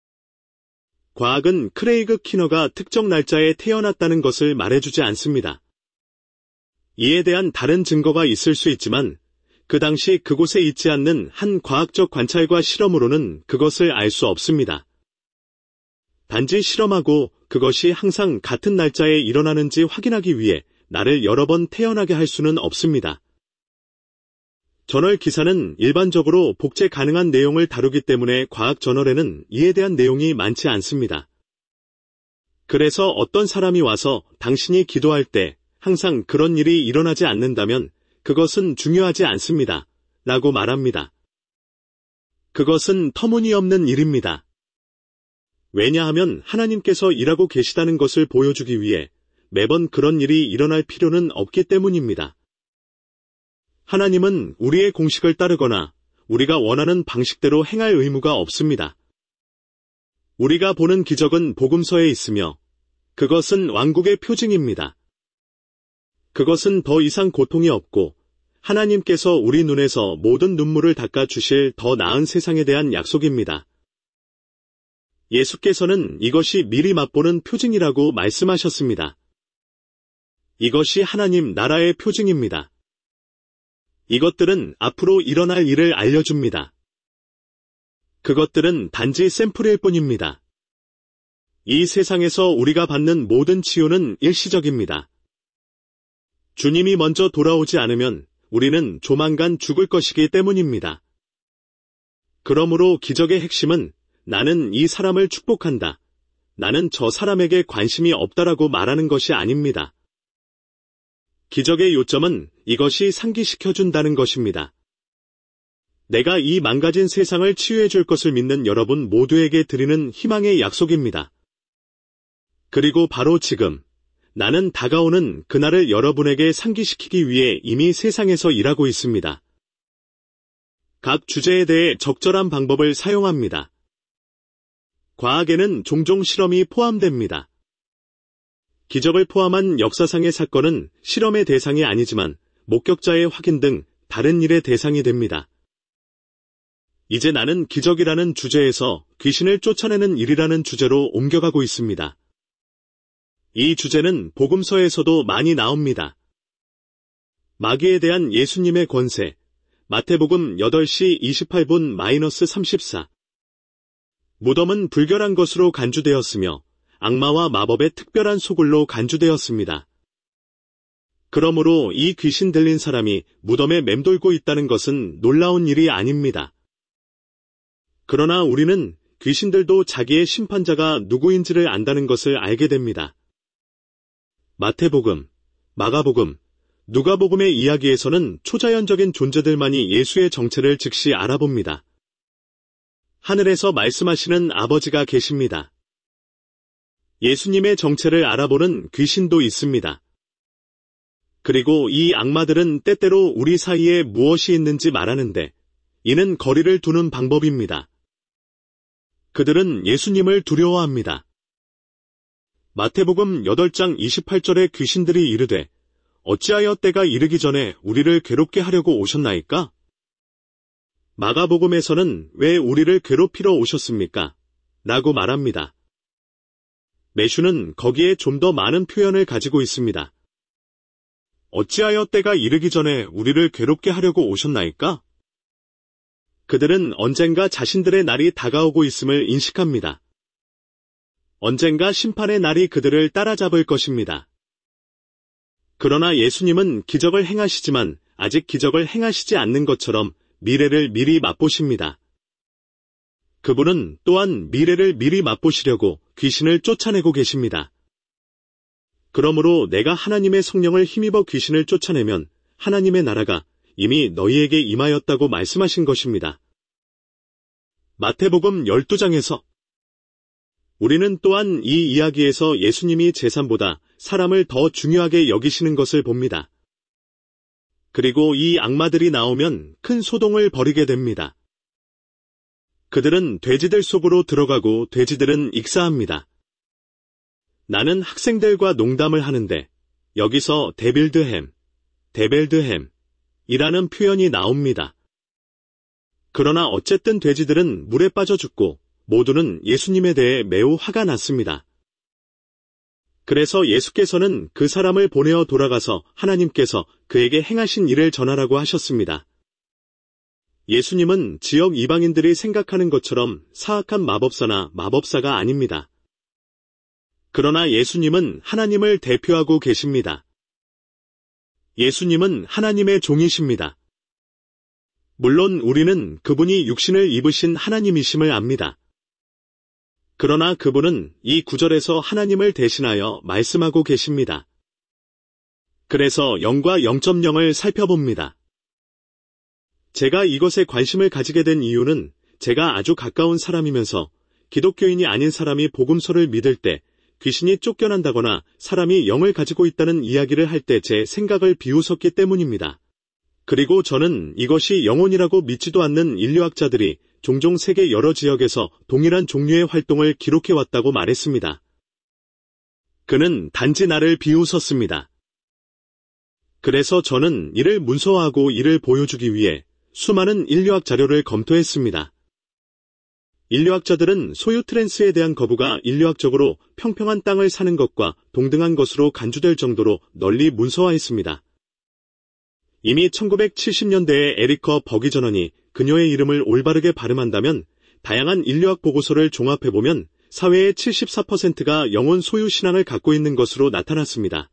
과학은 크레이그 키너가 특정 날짜에 태어났다는 것을 말해주지 않습니다. 이에 대한 다른 증거가 있을 수 있지만 그 당시 그곳에 있지 않는 한 과학적 관찰과 실험으로는 그것을 알 수 없습니다. 단지 실험하고 그것이 항상 같은 날짜에 일어나는지 확인하기 위해 나를 여러 번 태어나게 할 수는 없습니다. 저널 기사는 일반적으로 복제 가능한 내용을 다루기 때문에 과학 저널에는 이에 대한 내용이 많지 않습니다. 그래서 어떤 사람이 와서 당신이 기도할 때 항상 그런 일이 일어나지 않는다면 그것은 중요하지 않습니다. 라고 말합니다. 그것은 터무니없는 일입니다. 왜냐하면 하나님께서 일하고 계시다는 것을 보여주기 위해 매번 그런 일이 일어날 필요는 없기 때문입니다. 하나님은 우리의 공식을 따르거나 우리가 원하는 방식대로 행할 의무가 없습니다. 우리가 보는 기적은 복음서에 있으며 그것은 왕국의 표징입니다. 그것은 더 이상 고통이 없고 하나님께서 우리 눈에서 모든 눈물을 닦아주실 더 나은 세상에 대한 약속입니다. 예수께서는 이것이 미리 맛보는 표징이라고 말씀하셨습니다. 이것이 하나님 나라의 표징입니다. 이것들은 앞으로 일어날 일을 알려줍니다. 그것들은 단지 샘플일 뿐입니다. 이 세상에서 우리가 받는 모든 치유는 일시적입니다. 주님이 먼저 돌아오지 않으면 우리는 조만간 죽을 것이기 때문입니다. 그러므로 기적의 핵심은 나는 이 사람을 축복한다. 나는 저 사람에게 관심이 없다라고 말하는 것이 아닙니다. 기적의 요점은 이것이 상기시켜준다는 것입니다. 내가 이 망가진 세상을 치유해 줄 것을 믿는 여러분 모두에게 드리는 희망의 약속입니다. 그리고 바로 지금 나는 다가오는 그날을 여러분에게 상기시키기 위해 이미 세상에서 일하고 있습니다. 각 주제에 대해 적절한 방법을 사용합니다. 과학에는 종종 실험이 포함됩니다. 기적을 포함한 역사상의 사건은 실험의 대상이 아니지만 목격자의 확인 등 다른 일의 대상이 됩니다. 이제 나는 기적이라는 주제에서 귀신을 쫓아내는 일이라는 주제로 옮겨가고 있습니다. 이 주제는 복음서에서도 많이 나옵니다. 마귀에 대한 예수님의 권세, 마태복음 8시 28분-34. 무덤은 불결한 것으로 간주되었으며 악마와 마법의 특별한 소굴로 간주되었습니다. 그러므로 이 귀신 들린 사람이 무덤에 맴돌고 있다는 것은 놀라운 일이 아닙니다. 그러나 우리는 귀신들도 자기의 심판자가 누구인지를 안다는 것을 알게 됩니다. 마태복음, 마가복음, 누가복음의 이야기에서는 초자연적인 존재들만이 예수의 정체를 즉시 알아봅니다. 하늘에서 말씀하시는 아버지가 계십니다. 예수님의 정체를 알아보는 귀신도 있습니다. 그리고 이 악마들은 때때로 우리 사이에 무엇이 있는지 말하는데 이는 거리를 두는 방법입니다. 그들은 예수님을 두려워합니다. 마태복음 8장 28절에 귀신들이 이르되 어찌하여 때가 이르기 전에 우리를 괴롭게 하려고 오셨나이까? 마가복음에서는 왜 우리를 괴롭히러 오셨습니까? 라고 말합니다. 매슈는 거기에 좀 더 많은 표현을 가지고 있습니다. 어찌하여 때가 이르기 전에 우리를 괴롭게 하려고 오셨나이까? 그들은 언젠가 자신들의 날이 다가오고 있음을 인식합니다. 언젠가 심판의 날이 그들을 따라잡을 것입니다. 그러나 예수님은 기적을 행하시지만 아직 기적을 행하시지 않는 것처럼 미래를 미리 맛보십니다. 그분은 또한 미래를 미리 맛보시려고 귀신을 쫓아내고 계십니다. 그러므로 내가 하나님의 성령을 힘입어 귀신을 쫓아내면 하나님의 나라가 이미 너희에게 임하였다고 말씀하신 것입니다. 마태복음 12장에서 우리는 또한 이 이야기에서 예수님이 재산보다 사람을 더 중요하게 여기시는 것을 봅니다. 그리고 이 악마들이 나오면 큰 소동을 벌이게 됩니다. 그들은 돼지들 속으로 들어가고 돼지들은 익사합니다. 나는 학생들과 농담을 하는데 여기서 데빌드햄이라는 표현이 나옵니다. 그러나 어쨌든 돼지들은 물에 빠져 죽고 모두는 예수님에 대해 매우 화가 났습니다. 그래서 예수께서는 그 사람을 보내어 돌아가서 하나님께서 그에게 행하신 일을 전하라고 하셨습니다. 예수님은 지역 이방인들이 생각하는 것처럼 사악한 마법사나 마법사가 아닙니다. 그러나 예수님은 하나님을 대표하고 계십니다. 예수님은 하나님의 종이십니다. 물론 우리는 그분이 육신을 입으신 하나님이심을 압니다. 그러나 그분은 이 구절에서 하나님을 대신하여 말씀하고 계십니다. 그래서 0과 0.0을 살펴봅니다. 제가 이것에 관심을 가지게 된 이유는 제가 아주 가까운 사람이면서 기독교인이 아닌 사람이 복음서를 믿을 때 귀신이 쫓겨난다거나 사람이 영을 가지고 있다는 이야기를 할 때 제 생각을 비웃었기 때문입니다. 그리고 저는 이것이 영혼이라고 믿지도 않는 인류학자들이 종종 세계 여러 지역에서 동일한 종류의 활동을 기록해왔다고 말했습니다. 그는 단지 나를 비웃었습니다. 그래서 저는 이를 문서화하고 이를 보여주기 위해 수많은 인류학 자료를 검토했습니다. 인류학자들은 소유 트랜스에 대한 거부가 인류학적으로 평평한 땅을 사는 것과 동등한 것으로 간주될 정도로 널리 문서화했습니다. 이미 1970년대에 에리커 버기 전원이 그녀의 이름을 올바르게 발음한다면 다양한 인류학 보고서를 종합해보면 사회의 74%가 영혼 소유 신앙을 갖고 있는 것으로 나타났습니다.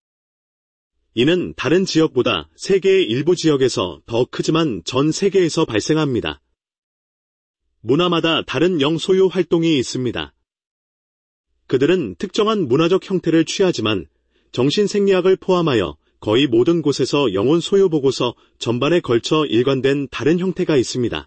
이는 다른 지역보다 세계의 일부 지역에서 더 크지만 전 세계에서 발생합니다. 문화마다 다른 영 소유 활동이 있습니다. 그들은 특정한 문화적 형태를 취하지만 정신생리학을 포함하여 거의 모든 곳에서 영혼 소유 보고서 전반에 걸쳐 일관된 다른 형태가 있습니다.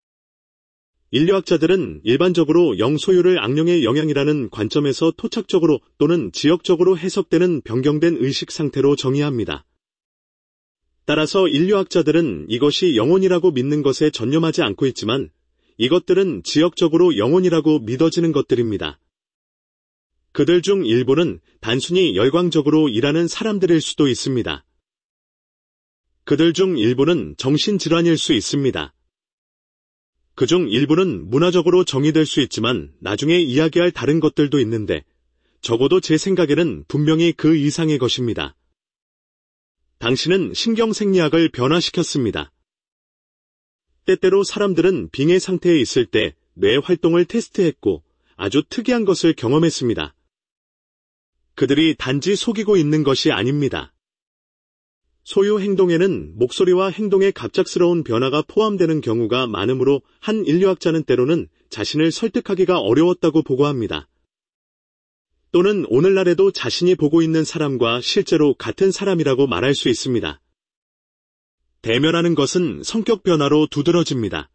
인류학자들은 일반적으로 영 소유를 악령의 영향이라는 관점에서 토착적으로 또는 지역적으로 해석되는 변경된 의식 상태로 정의합니다. 따라서 인류학자들은 이것이 영혼이라고 믿는 것에 전념하지 않고 있지만 이것들은 지역적으로 영혼이라고 믿어지는 것들입니다. 그들 중 일부는 단순히 열광적으로 일하는 사람들일 수도 있습니다. 그들 중 일부는 정신질환일 수 있습니다. 그중 일부는 문화적으로 정의될 수 있지만 나중에 이야기할 다른 것들도 있는데 적어도 제 생각에는 분명히 그 이상의 것입니다. 당신은 신경생리학을 변화시켰습니다. 때때로 사람들은 빙의 상태에 있을 때 뇌 활동을 테스트했고 아주 특이한 것을 경험했습니다. 그들이 단지 속이고 있는 것이 아닙니다. 소유 행동에는 목소리와 행동의 갑작스러운 변화가 포함되는 경우가 많으므로 한 인류학자는 때로는 자신을 설득하기가 어려웠다고 보고합니다. 또는 오늘날에도 자신이 보고 있는 사람과 실제로 같은 사람이라고 말할 수 있습니다. 대면하는 것은 성격 변화로 두드러집니다.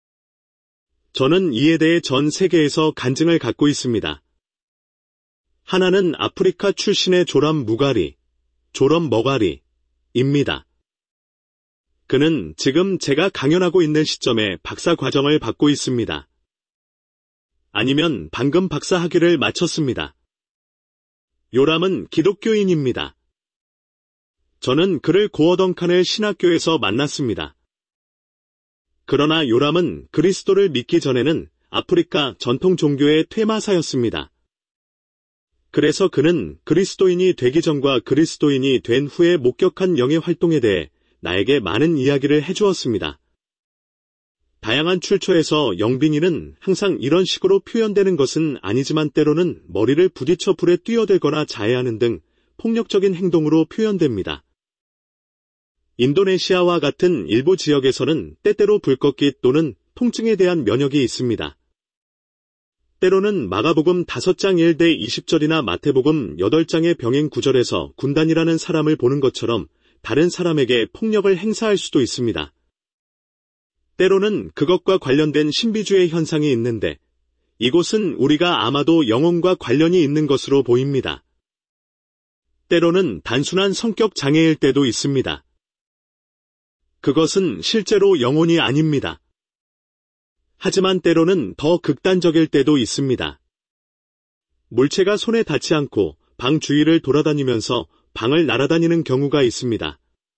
저는 이에 대해 전 세계에서 간증을 갖고 있습니다. 하나는 아프리카 출신의 조람 무가리, 조럼 머가리입니다. 그는 지금 제가 강연하고 있는 시점에 박사 과정을 받고 있습니다. 아니면 방금 박사 학위를 마쳤습니다. 요람은 기독교인입니다. 저는 그를 고어덩칸을 신학교에서 만났습니다. 그러나 요람은 그리스도를 믿기 전에는 아프리카 전통 종교의 퇴마사였습니다. 그래서 그는 그리스도인이 되기 전과 그리스도인이 된 후에 목격한 영의 활동에 대해 나에게 많은 이야기를 해주었습니다. 다양한 출처에서 영빈이는 항상 이런 식으로 표현되는 것은 아니지만 때로는 머리를 부딪혀 불에 뛰어들거나 자해하는 등 폭력적인 행동으로 표현됩니다. 인도네시아와 같은 일부 지역에서는 때때로 불꺾기 또는 통증에 대한 면역이 있습니다. 때로는 마가복음 5장 1대 20절이나 마태복음 8장의 병행 9절에서 군단이라는 사람을 보는 것처럼 다른 사람에게 폭력을 행사할 수도 있습니다. 때로는 그것과 관련된 신비주의 현상이 있는데 이곳은 우리가 아마도 영혼과 관련이 있는 것으로 보입니다. 때로는 단순한 성격 장애일 때도 있습니다. 그것은 실제로 영혼이 아닙니다. 하지만 때로는 더 극단적일 때도 있습니다. 물체가 손에 닿지 않고 방 주위를 돌아다니면서 방을 날아다니는 경우가 있습니다.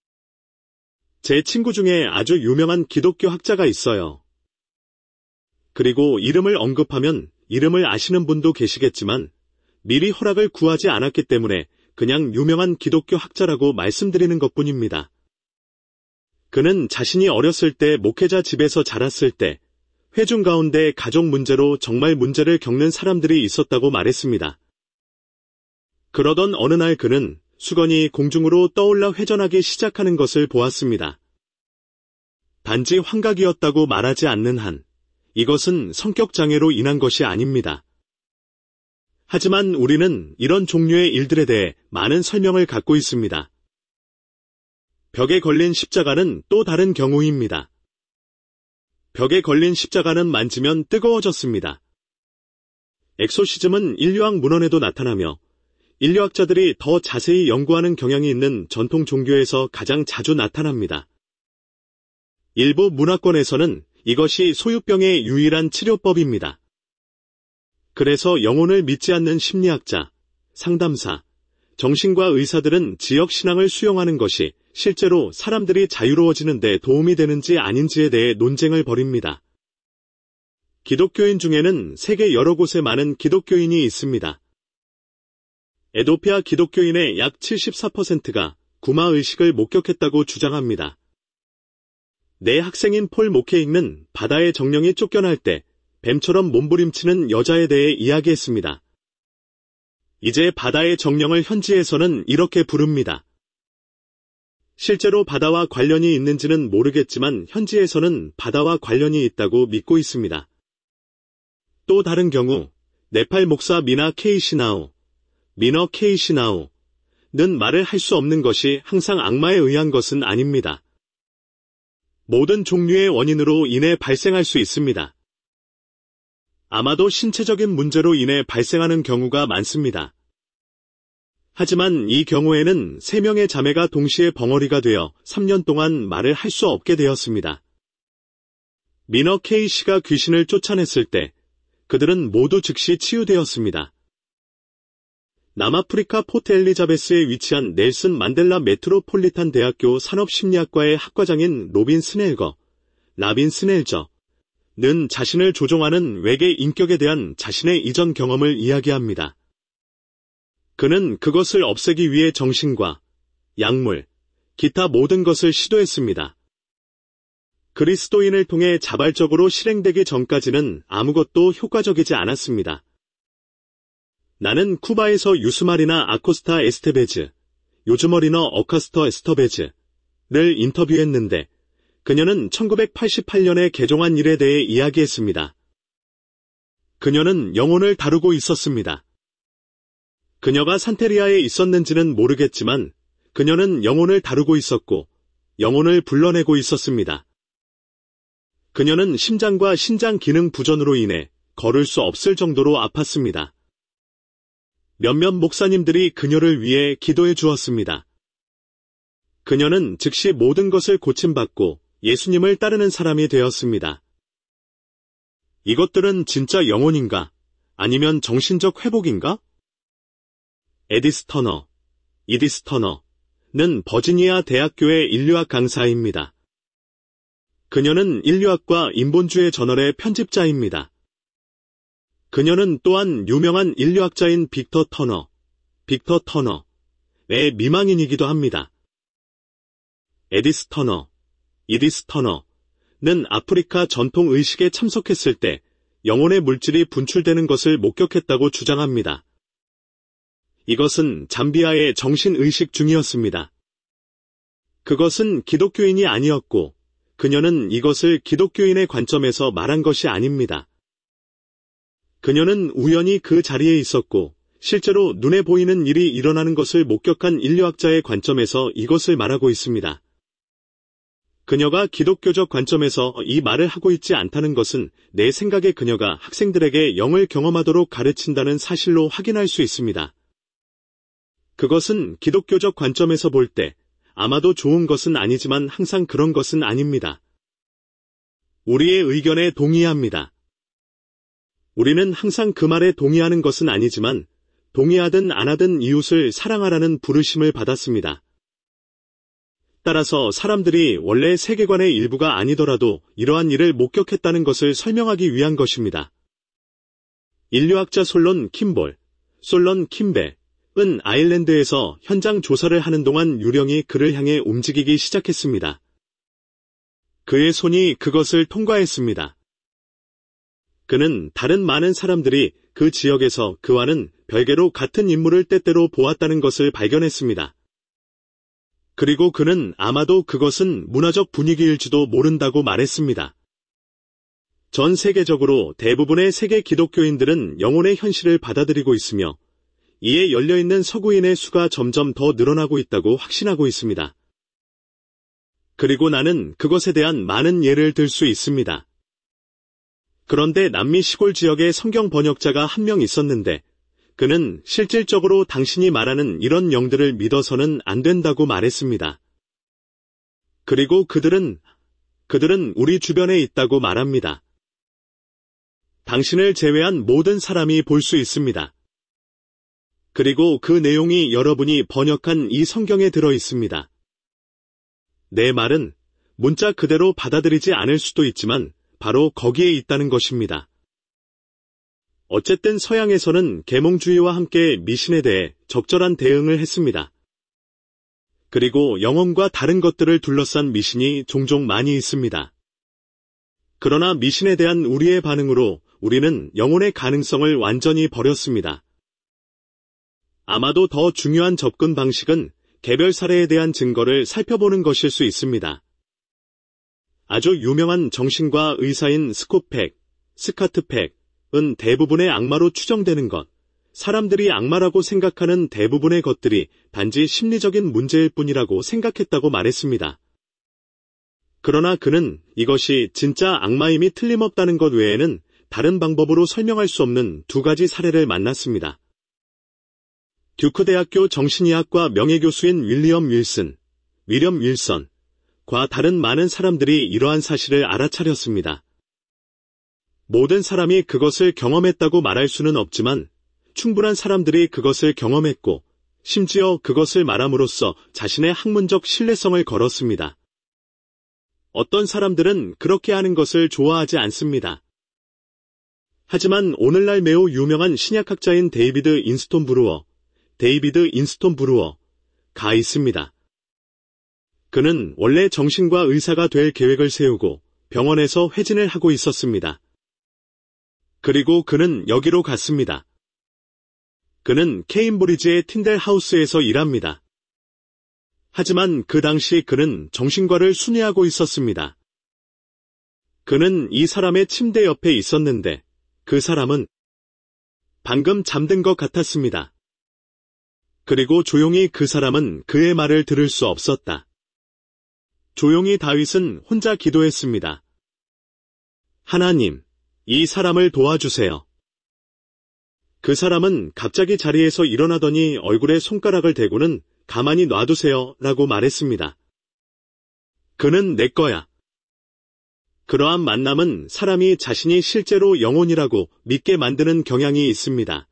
제 친구 중에 아주 유명한 기독교 학자가 있어요. 그리고 이름을 언급하면 이름을 아시는 분도 계시겠지만 미리 허락을 구하지 않았기 때문에 그냥 유명한 기독교 학자라고 말씀드리는 것뿐입니다. 그는 자신이 어렸을 때 목회자 집에서 자랐을 때 회중 가운데 가족 문제로 정말 문제를 겪는 사람들이 있었다고 말했습니다. 그러던 어느 날 그는 수건이 공중으로 떠올라 회전하기 시작하는 것을 보았습니다. 단지 환각이었다고 말하지 않는 한 이것은 성격장애로 인한 것이 아닙니다. 하지만 우리는 이런 종류의 일들에 대해 많은 설명을 갖고 있습니다. 벽에 걸린 십자가는 또 다른 경우입니다. 벽에 걸린 십자가는 만지면 뜨거워졌습니다. 엑소시즘은 인류학 문헌에도 나타나며 인류학자들이 더 자세히 연구하는 경향이 있는 전통 종교에서 가장 자주 나타납니다. 일부 문화권에서는 이것이 소유병의 유일한 치료법입니다. 그래서 영혼을 믿지 않는 심리학자, 상담사, 정신과 의사들은 지역 신앙을 수용하는 것이 실제로 사람들이 자유로워지는 데 도움이 되는지 아닌지에 대해 논쟁을 벌입니다. 기독교인 중에는 세계 여러 곳에 많은 기독교인이 있습니다. 에도피아 기독교인의 약 74%가 구마의식을 목격했다고 주장합니다. 내 학생인 폴 모케익는 바다의 정령이 쫓겨날 때 뱀처럼 몸부림치는 여자에 대해 이야기했습니다. 이제 바다의 정령을 현지에서는 이렇게 부릅니다. 실제로 바다와 관련이 있는지는 모르겠지만 현지에서는 바다와 관련이 있다고 믿고 있습니다. 또 다른 경우 네팔 목사 미너 케이시나우는 말을 할 수 없는 것이 항상 악마에 의한 것은 아닙니다. 모든 종류의 원인으로 인해 발생할 수 있습니다. 아마도 신체적인 문제로 인해 발생하는 경우가 많습니다. 하지만 이 경우에는 3명의 자매가 동시에 벙어리가 되어 3년 동안 말을 할 수 없게 되었습니다. 미너 케이시가 귀신을 쫓아냈을 때 그들은 모두 즉시 치유되었습니다. 남아프리카 포트 엘리자베스에 위치한 넬슨 만델라 메트로폴리탄 대학교 산업심리학과의 학과장인 라빈 스넬저는 자신을 조종하는 외계 인격에 대한 자신의 이전 경험을 이야기합니다. 그는 그것을 없애기 위해 정신과 약물, 기타 모든 것을 시도했습니다. 그리스도인을 통해 자발적으로 실행되기 전까지는 아무것도 효과적이지 않았습니다. 나는 쿠바에서 유스마리나 아코스타 에스테베즈, 요즈머리너 어카스터 에스터베즈를 인터뷰했는데 그녀는 1988년에 개종한 일에 대해 이야기했습니다. 그녀는 영혼을 다루고 있었습니다. 그녀가 산테리아에 있었는지는 모르겠지만 그녀는 영혼을 다루고 있었고 영혼을 불러내고 있었습니다. 그녀는 심장과 신장 기능 부전으로 인해 걸을 수 없을 정도로 아팠습니다. 몇몇 목사님들이 그녀를 위해 기도해 주었습니다. 그녀는 즉시 모든 것을 고침받고 예수님을 따르는 사람이 되었습니다. 이것들은 진짜 영혼인가? 아니면 정신적 회복인가? 이디스 터너는 버지니아 대학교의 인류학 강사입니다. 그녀는 인류학과 인본주의 저널의 편집자입니다. 그녀는 또한 유명한 인류학자인 빅터 터너의 미망인이기도 합니다. 이디스 터너는 아프리카 전통 의식에 참석했을 때 영혼의 물질이 분출되는 것을 목격했다고 주장합니다. 이것은 잠비아의 정신의식 중이었습니다. 그것은 기독교인이 아니었고 그녀는 이것을 기독교인의 관점에서 말한 것이 아닙니다. 그녀는 우연히 그 자리에 있었고 실제로 눈에 보이는 일이 일어나는 것을 목격한 인류학자의 관점에서 이것을 말하고 있습니다. 그녀가 기독교적 관점에서 이 말을 하고 있지 않다는 것은 내 생각에 그녀가 학생들에게 영을 경험하도록 가르친다는 사실로 확인할 수 있습니다. 그것은 기독교적 관점에서 볼 때 아마도 좋은 것은 아니지만 항상 그런 것은 아닙니다. 우리의 의견에 동의합니다. 우리는 항상 그 말에 동의하는 것은 아니지만 동의하든 안 하든 이웃을 사랑하라는 부르심을 받았습니다. 따라서 사람들이 원래 세계관의 일부가 아니더라도 이러한 일을 목격했다는 것을 설명하기 위한 것입니다. 인류학자 솔런 킴벨은 아일랜드에서 현장 조사를 하는 동안 유령이 그를 향해 움직이기 시작했습니다. 그의 손이 그것을 통과했습니다. 그는 다른 많은 사람들이 그 지역에서 그와는 별개로 같은 인물을 때때로 보았다는 것을 발견했습니다. 그리고 그는 아마도 그것은 문화적 분위기일지도 모른다고 말했습니다. 전 세계적으로 대부분의 세계 기독교인들은 영혼의 현실을 받아들이고 있으며 이에 열려있는 서구인의 수가 점점 더 늘어나고 있다고 확신하고 있습니다. 그리고 나는 그것에 대한 많은 예를 들 수 있습니다. 그런데 남미 시골 지역에 성경 번역자가 한 명 있었는데 그는 실질적으로 당신이 말하는 이런 영들을 믿어서는 안 된다고 말했습니다. 그리고 그들은 우리 주변에 있다고 말합니다. 당신을 제외한 모든 사람이 볼 수 있습니다. 그리고 그 내용이 여러분이 번역한 이 성경에 들어 있습니다. 내 말은 문자 그대로 받아들이지 않을 수도 있지만 바로 거기에 있다는 것입니다. 어쨌든 서양에서는 계몽주의와 함께 미신에 대해 적절한 대응을 했습니다. 그리고 영혼과 다른 것들을 둘러싼 미신이 종종 많이 있습니다. 그러나 미신에 대한 우리의 반응으로 우리는 영혼의 가능성을 완전히 버렸습니다. 아마도 더 중요한 접근 방식은 개별 사례에 대한 증거를 살펴보는 것일 수 있습니다. 아주 유명한 정신과 의사인 스카트 팩은 대부분의 악마로 추정되는 것, 사람들이 악마라고 생각하는 대부분의 것들이 단지 심리적인 문제일 뿐이라고 생각했다고 말했습니다. 그러나 그는 이것이 진짜 악마임이 틀림없다는 것 외에는 다른 방법으로 설명할 수 없는 두 가지 사례를 만났습니다. 듀크 대학교 정신의학과 명예교수인 윌리엄 윌선과 다른 많은 사람들이 이러한 사실을 알아차렸습니다. 모든 사람이 그것을 경험했다고 말할 수는 없지만 충분한 사람들이 그것을 경험했고 심지어 그것을 말함으로써 자신의 학문적 신뢰성을 걸었습니다. 어떤 사람들은 그렇게 하는 것을 좋아하지 않습니다. 하지만 오늘날 매우 유명한 신약학자인 데이비드 인스톤 브루어가 있습니다. 그는 원래 정신과 의사가 될 계획을 세우고 병원에서 회진을 하고 있었습니다. 그리고 그는 여기로 갔습니다. 그는 케임브리지의 틴델하우스에서 일합니다. 하지만 그 당시 그는 정신과를 순회하고 있었습니다. 그는 이 사람의 침대 옆에 있었는데 그 사람은 방금 잠든 것 같았습니다. 그리고 조용히 그 사람은 그의 말을 들을 수 없었다. 조용히 다윗은 혼자 기도했습니다. 하나님, 이 사람을 도와주세요. 그 사람은 갑자기 자리에서 일어나더니 얼굴에 손가락을 대고는 가만히 놔두세요 라고 말했습니다. 그는 내 거야. 그러한 만남은 사람이 자신이 실제로 영혼이라고 믿게 만드는 경향이 있습니다.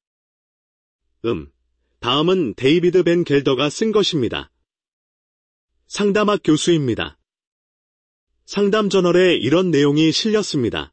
다음은 데이비드 벤 겔더가 쓴 것입니다. 상담학 교수입니다. 상담 저널에 이런 내용이 실렸습니다.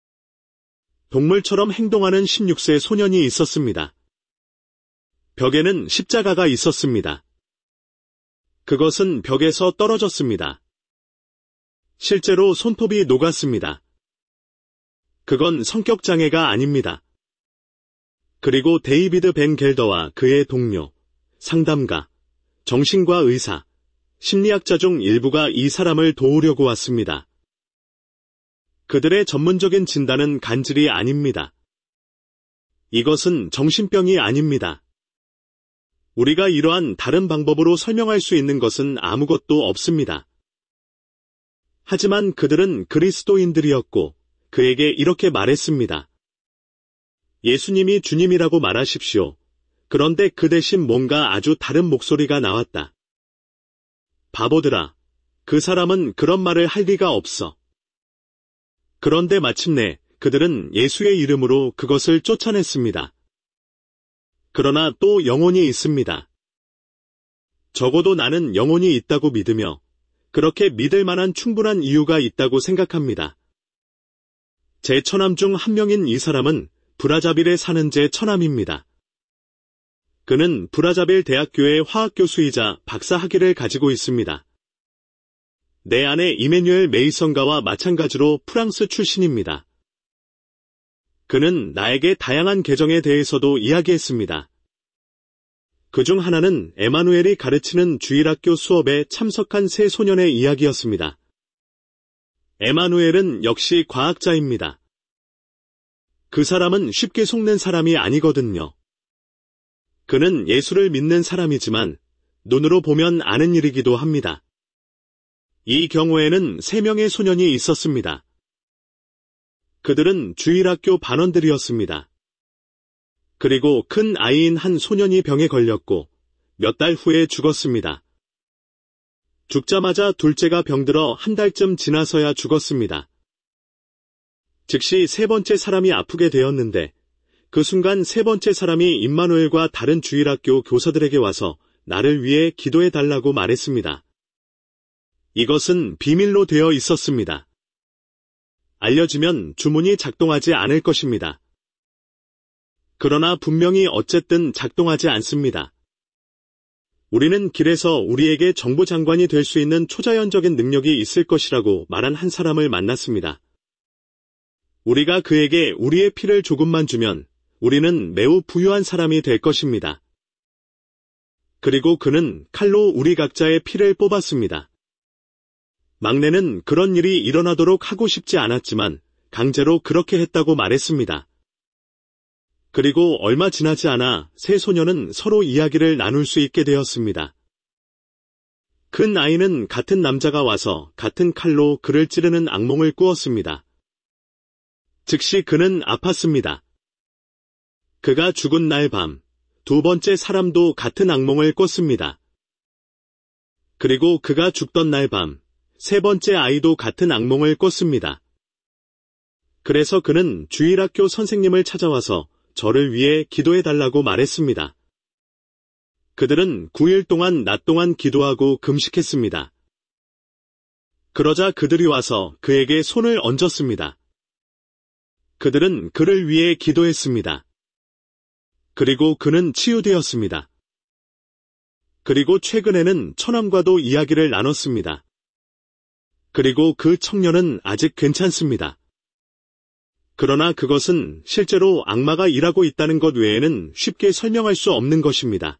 동물처럼 행동하는 16세 소년이 있었습니다. 벽에는 십자가가 있었습니다. 그것은 벽에서 떨어졌습니다. 실제로 손톱이 녹았습니다. 그건 성격장애가 아닙니다. 그리고 데이비드 벤 겔더와 그의 동료, 상담가, 정신과 의사, 심리학자 중 일부가 이 사람을 도우려고 왔습니다. 그들의 전문적인 진단은 간질이 아닙니다. 이것은 정신병이 아닙니다. 우리가 이러한 다른 방법으로 설명할 수 있는 것은 아무것도 없습니다. 하지만 그들은 그리스도인들이었고 그에게 이렇게 말했습니다. 예수님이 주님이라고 말하십시오. 그런데 그 대신 뭔가 아주 다른 목소리가 나왔다. 바보들아, 그 사람은 그런 말을 할 리가 없어. 그런데 마침내 그들은 예수의 이름으로 그것을 쫓아냈습니다. 그러나 또 영혼이 있습니다. 적어도 나는 영혼이 있다고 믿으며 그렇게 믿을 만한 충분한 이유가 있다고 생각합니다. 제 처남 중 한 명인 이 사람은 브라자빌에 사는 제 처남입니다. 그는 브라자빌 대학교의 화학교수이자 박사 학위를 가지고 있습니다. 내 아내 이메뉴엘 메이선가와 마찬가지로 프랑스 출신입니다. 그는 나에게 다양한 계정에 대해서도 이야기했습니다. 그중 하나는 에마누엘이 가르치는 주일학교 수업에 참석한 세 소년의 이야기였습니다. 에마누엘은 역시 과학자입니다. 그 사람은 쉽게 속는 사람이 아니거든요. 그는 예수를 믿는 사람이지만 눈으로 보면 아는 일이기도 합니다. 이 경우에는 3명의 소년이 있었습니다. 그들은 주일학교 반원들이었습니다. 그리고 큰 아이인 한 소년이 병에 걸렸고 몇 달 후에 죽었습니다. 죽자마자 둘째가 병들어 한 달쯤 지나서야 죽었습니다. 즉시 세 번째 사람이 아프게 되었는데 그 순간 세 번째 사람이 임마누엘과 다른 주일학교 교사들에게 와서 나를 위해 기도해 달라고 말했습니다. 이것은 비밀로 되어 있었습니다. 알려지면 주문이 작동하지 않을 것입니다. 그러나 분명히 어쨌든 작동하지 않습니다. 우리는 길에서 우리에게 정보장관이 될 수 있는 초자연적인 능력이 있을 것이라고 말한 한 사람을 만났습니다. 우리가 그에게 우리의 피를 조금만 주면 우리는 매우 부유한 사람이 될 것입니다. 그리고 그는 칼로 우리 각자의 피를 뽑았습니다. 막내는 그런 일이 일어나도록 하고 싶지 않았지만 강제로 그렇게 했다고 말했습니다. 그리고 얼마 지나지 않아 세 소년은 서로 이야기를 나눌 수 있게 되었습니다. 큰 아이는 같은 남자가 와서 같은 칼로 그를 찌르는 악몽을 꾸었습니다. 즉시 그는 아팠습니다. 그가 죽은 날 밤, 두 번째 사람도 같은 악몽을 꿨습니다. 그리고 그가 죽던 날 밤, 세 번째 아이도 같은 악몽을 꿨습니다. 그래서 그는 주일학교 선생님을 찾아와서 저를 위해 기도해 달라고 말했습니다. 그들은 9일 동안 낮 동안 기도하고 금식했습니다. 그러자 그들이 와서 그에게 손을 얹었습니다. 그들은 그를 위해 기도했습니다. 그리고 그는 치유되었습니다. 그리고 최근에는 처남과도 이야기를 나눴습니다. 그리고 그 청년은 아직 괜찮습니다. 그러나 그것은 실제로 악마가 일하고 있다는 것 외에는 쉽게 설명할 수 없는 것입니다.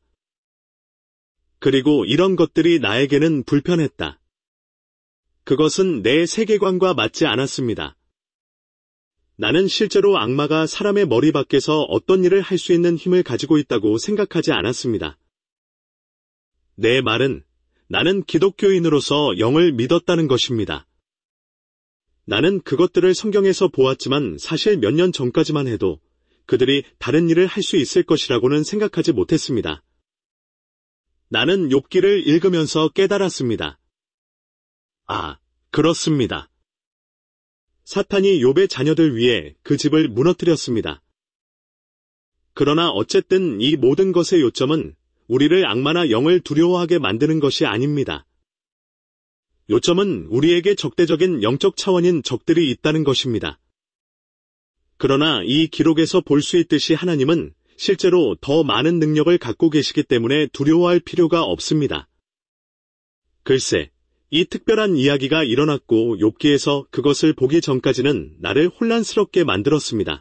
그리고 이런 것들이 나에게는 불편했다. 그것은 내 세계관과 맞지 않았습니다. 나는 실제로 악마가 사람의 머리 밖에서 어떤 일을 할 수 있는 힘을 가지고 있다고 생각하지 않았습니다. 내 말은 나는 기독교인으로서 영을 믿었다는 것입니다. 나는 그것들을 성경에서 보았지만 사실 몇 년 전까지만 해도 그들이 다른 일을 할 수 있을 것이라고는 생각하지 못했습니다. 나는 욥기를 읽으면서 깨달았습니다. 아, 그렇습니다. 사탄이 욥의 자녀들 위해 그 집을 무너뜨렸습니다. 그러나 어쨌든 이 모든 것의 요점은 우리를 악마나 영을 두려워하게 만드는 것이 아닙니다. 요점은 우리에게 적대적인 영적 차원인 적들이 있다는 것입니다. 그러나 이 기록에서 볼 수 있듯이 하나님은 실제로 더 많은 능력을 갖고 계시기 때문에 두려워할 필요가 없습니다. 글쎄, 이 특별한 이야기가 일어났고 욥기에서 그것을 보기 전까지는 나를 혼란스럽게 만들었습니다.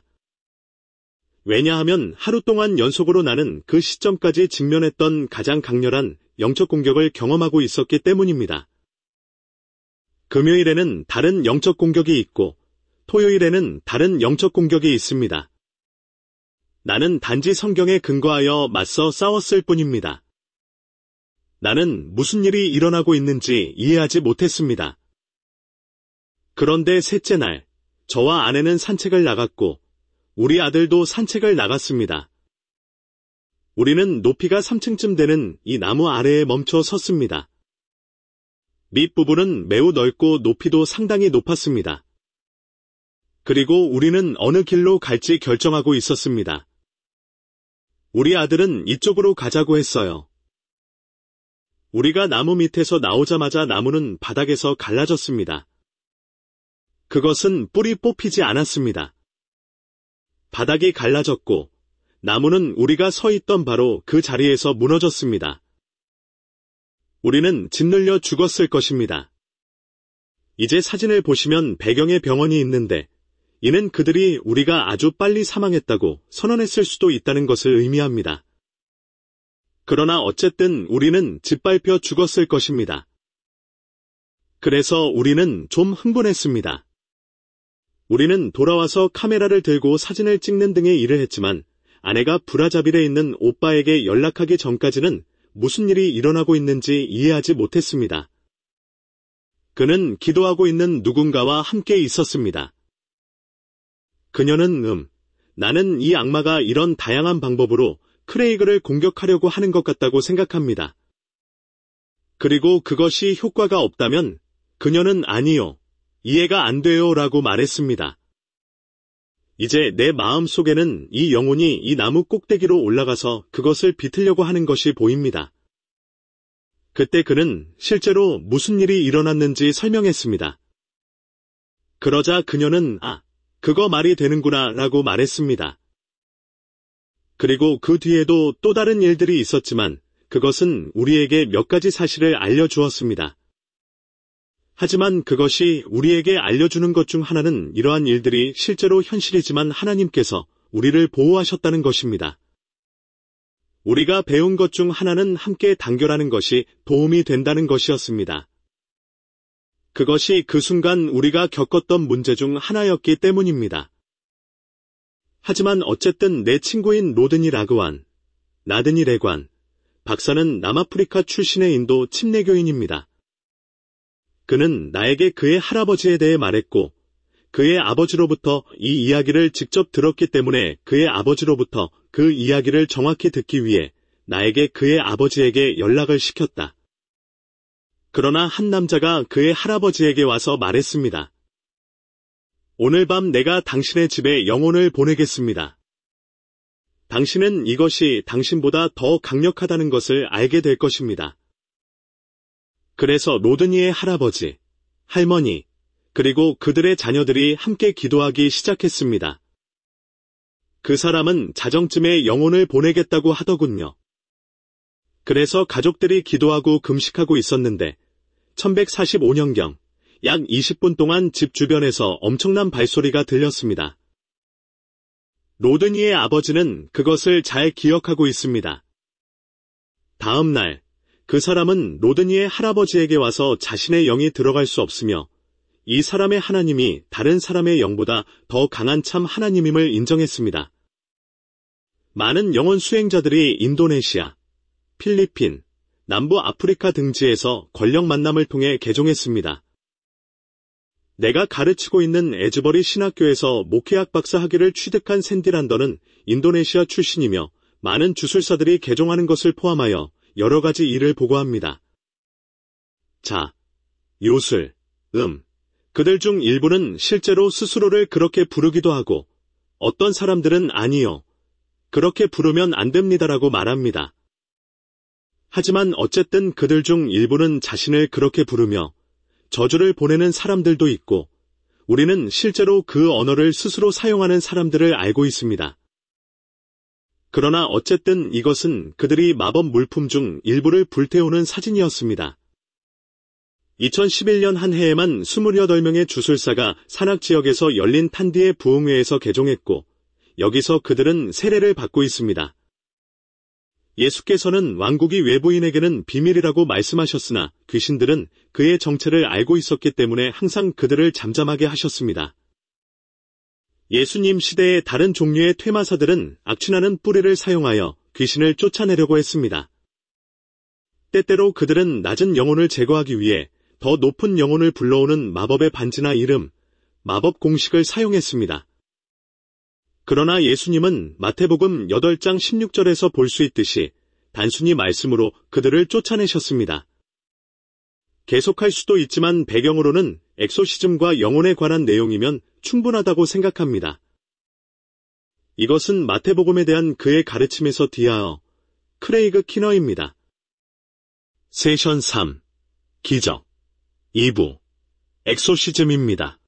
왜냐하면 하루 동안 연속으로 나는 그 시점까지 직면했던 가장 강렬한 영적 공격을 경험하고 있었기 때문입니다. 금요일에는 다른 영적 공격이 있고 토요일에는 다른 영적 공격이 있습니다. 나는 단지 성경에 근거하여 맞서 싸웠을 뿐입니다. 나는 무슨 일이 일어나고 있는지 이해하지 못했습니다. 그런데 셋째 날, 저와 아내는 산책을 나갔고 우리 아들도 산책을 나갔습니다. 우리는 높이가 3층쯤 되는 이 나무 아래에 멈춰 섰습니다. 밑부분은 매우 넓고 높이도 상당히 높았습니다. 그리고 우리는 어느 길로 갈지 결정하고 있었습니다. 우리 아들은 이쪽으로 가자고 했어요. 우리가 나무 밑에서 나오자마자 나무는 바닥에서 갈라졌습니다. 그것은 뿌리 뽑히지 않았습니다. 바닥이 갈라졌고 나무는 우리가 서 있던 바로 그 자리에서 무너졌습니다. 우리는 짓눌려 죽었을 것입니다. 이제 사진을 보시면 배경에 병원이 있는데 이는 그들이 우리가 아주 빨리 사망했다고 선언했을 수도 있다는 것을 의미합니다. 그러나 어쨌든 우리는 짓밟혀 죽었을 것입니다. 그래서 우리는 좀 흥분했습니다. 우리는 돌아와서 카메라를 들고 사진을 찍는 등의 일을 했지만 아내가 브라자빌에 있는 오빠에게 연락하기 전까지는 무슨 일이 일어나고 있는지 이해하지 못했습니다. 그는 기도하고 있는 누군가와 함께 있었습니다. 그녀는 나는 이 악마가 이런 다양한 방법으로 크레이그를 공격하려고 하는 것 같다고 생각합니다. 그리고 그것이 효과가 없다면 그녀는 아니요, 이해가 안 돼요 라고 말했습니다. 이제 내 마음 속에는 이 영혼이 이 나무 꼭대기로 올라가서 그것을 비틀려고 하는 것이 보입니다. 그때 그는 실제로 무슨 일이 일어났는지 설명했습니다. 그러자 그녀는 그거 말이 되는구나 라고 말했습니다. 그리고 그 뒤에도 또 다른 일들이 있었지만 그것은 우리에게 몇 가지 사실을 알려주었습니다. 하지만 그것이 우리에게 알려주는 것 중 하나는 이러한 일들이 실제로 현실이지만 하나님께서 우리를 보호하셨다는 것입니다. 우리가 배운 것 중 하나는 함께 단결하는 것이 도움이 된다는 것이었습니다. 그것이 그 순간 우리가 겪었던 문제 중 하나였기 때문입니다. 하지만 어쨌든 내 친구인 로드니 라그완, 나드니 레관, 박사는 남아프리카 출신의 인도 침례교인입니다. 그는 나에게 그의 할아버지에 대해 말했고 그의 아버지로부터 이 이야기를 직접 들었기 때문에 그의 아버지로부터 그 이야기를 정확히 듣기 위해 나에게 그의 아버지에게 연락을 시켰다. 그러나 한 남자가 그의 할아버지에게 와서 말했습니다. 오늘 밤 내가 당신의 집에 영혼을 보내겠습니다. 당신은 이것이 당신보다 더 강력하다는 것을 알게 될 것입니다. 그래서 로드니의 할아버지, 할머니, 그리고 그들의 자녀들이 함께 기도하기 시작했습니다. 그 사람은 자정쯤에 영혼을 보내겠다고 하더군요. 그래서 가족들이 기도하고 금식하고 있었는데 1145년경 약 20분 동안 집 주변에서 엄청난 발소리가 들렸습니다. 로드니의 아버지는 그것을 잘 기억하고 있습니다. 다음 날, 그 사람은 로드니의 할아버지에게 와서 자신의 영이 들어갈 수 없으며 이 사람의 하나님이 다른 사람의 영보다 더 강한 참 하나님임을 인정했습니다. 많은 영혼 수행자들이 인도네시아, 필리핀, 남부 아프리카 등지에서 권력 만남을 통해 개종했습니다. 내가 가르치고 있는 에즈버리 신학교에서 목회학 박사 학위를 취득한 샌디 란더는 인도네시아 출신이며 많은 주술사들이 개종하는 것을 포함하여 여러 가지 일을 보고합니다. 자, 요술, 그들 중 일부는 실제로 스스로를 그렇게 부르기도 하고 어떤 사람들은 아니요, 그렇게 부르면 안 됩니다라고 말합니다. 하지만 어쨌든 그들 중 일부는 자신을 그렇게 부르며 저주를 보내는 사람들도 있고 우리는 실제로 그 언어를 스스로 사용하는 사람들을 알고 있습니다. 그러나 어쨌든 이것은 그들이 마법 물품 중 일부를 불태우는 사진이었습니다. 2011년 한 해에만 28명의 주술사가 산악 지역에서 열린 탄디의 부흥회에서 개종했고 여기서 그들은 세례를 받고 있습니다. 예수께서는 왕국이 외부인에게는 비밀이라고 말씀하셨으나 귀신들은 그의 정체를 알고 있었기 때문에 항상 그들을 잠잠하게 하셨습니다. 예수님 시대의 다른 종류의 퇴마사들은 악취나는 뿌리를 사용하여 귀신을 쫓아내려고 했습니다. 때때로 그들은 낮은 영혼을 제거하기 위해 더 높은 영혼을 불러오는 마법의 반지나 이름, 마법 공식을 사용했습니다. 그러나 예수님은 마태복음 8장 16절에서 볼 수 있듯이 단순히 말씀으로 그들을 쫓아내셨습니다. 계속할 수도 있지만 배경으로는 엑소시즘과 영혼에 관한 내용이면 충분하다고 생각합니다. 이것은 마태복음에 대한 그의 가르침에서 디아어, 크레이그 키너입니다. 세션 3. 기적 2부 엑소시즘입니다.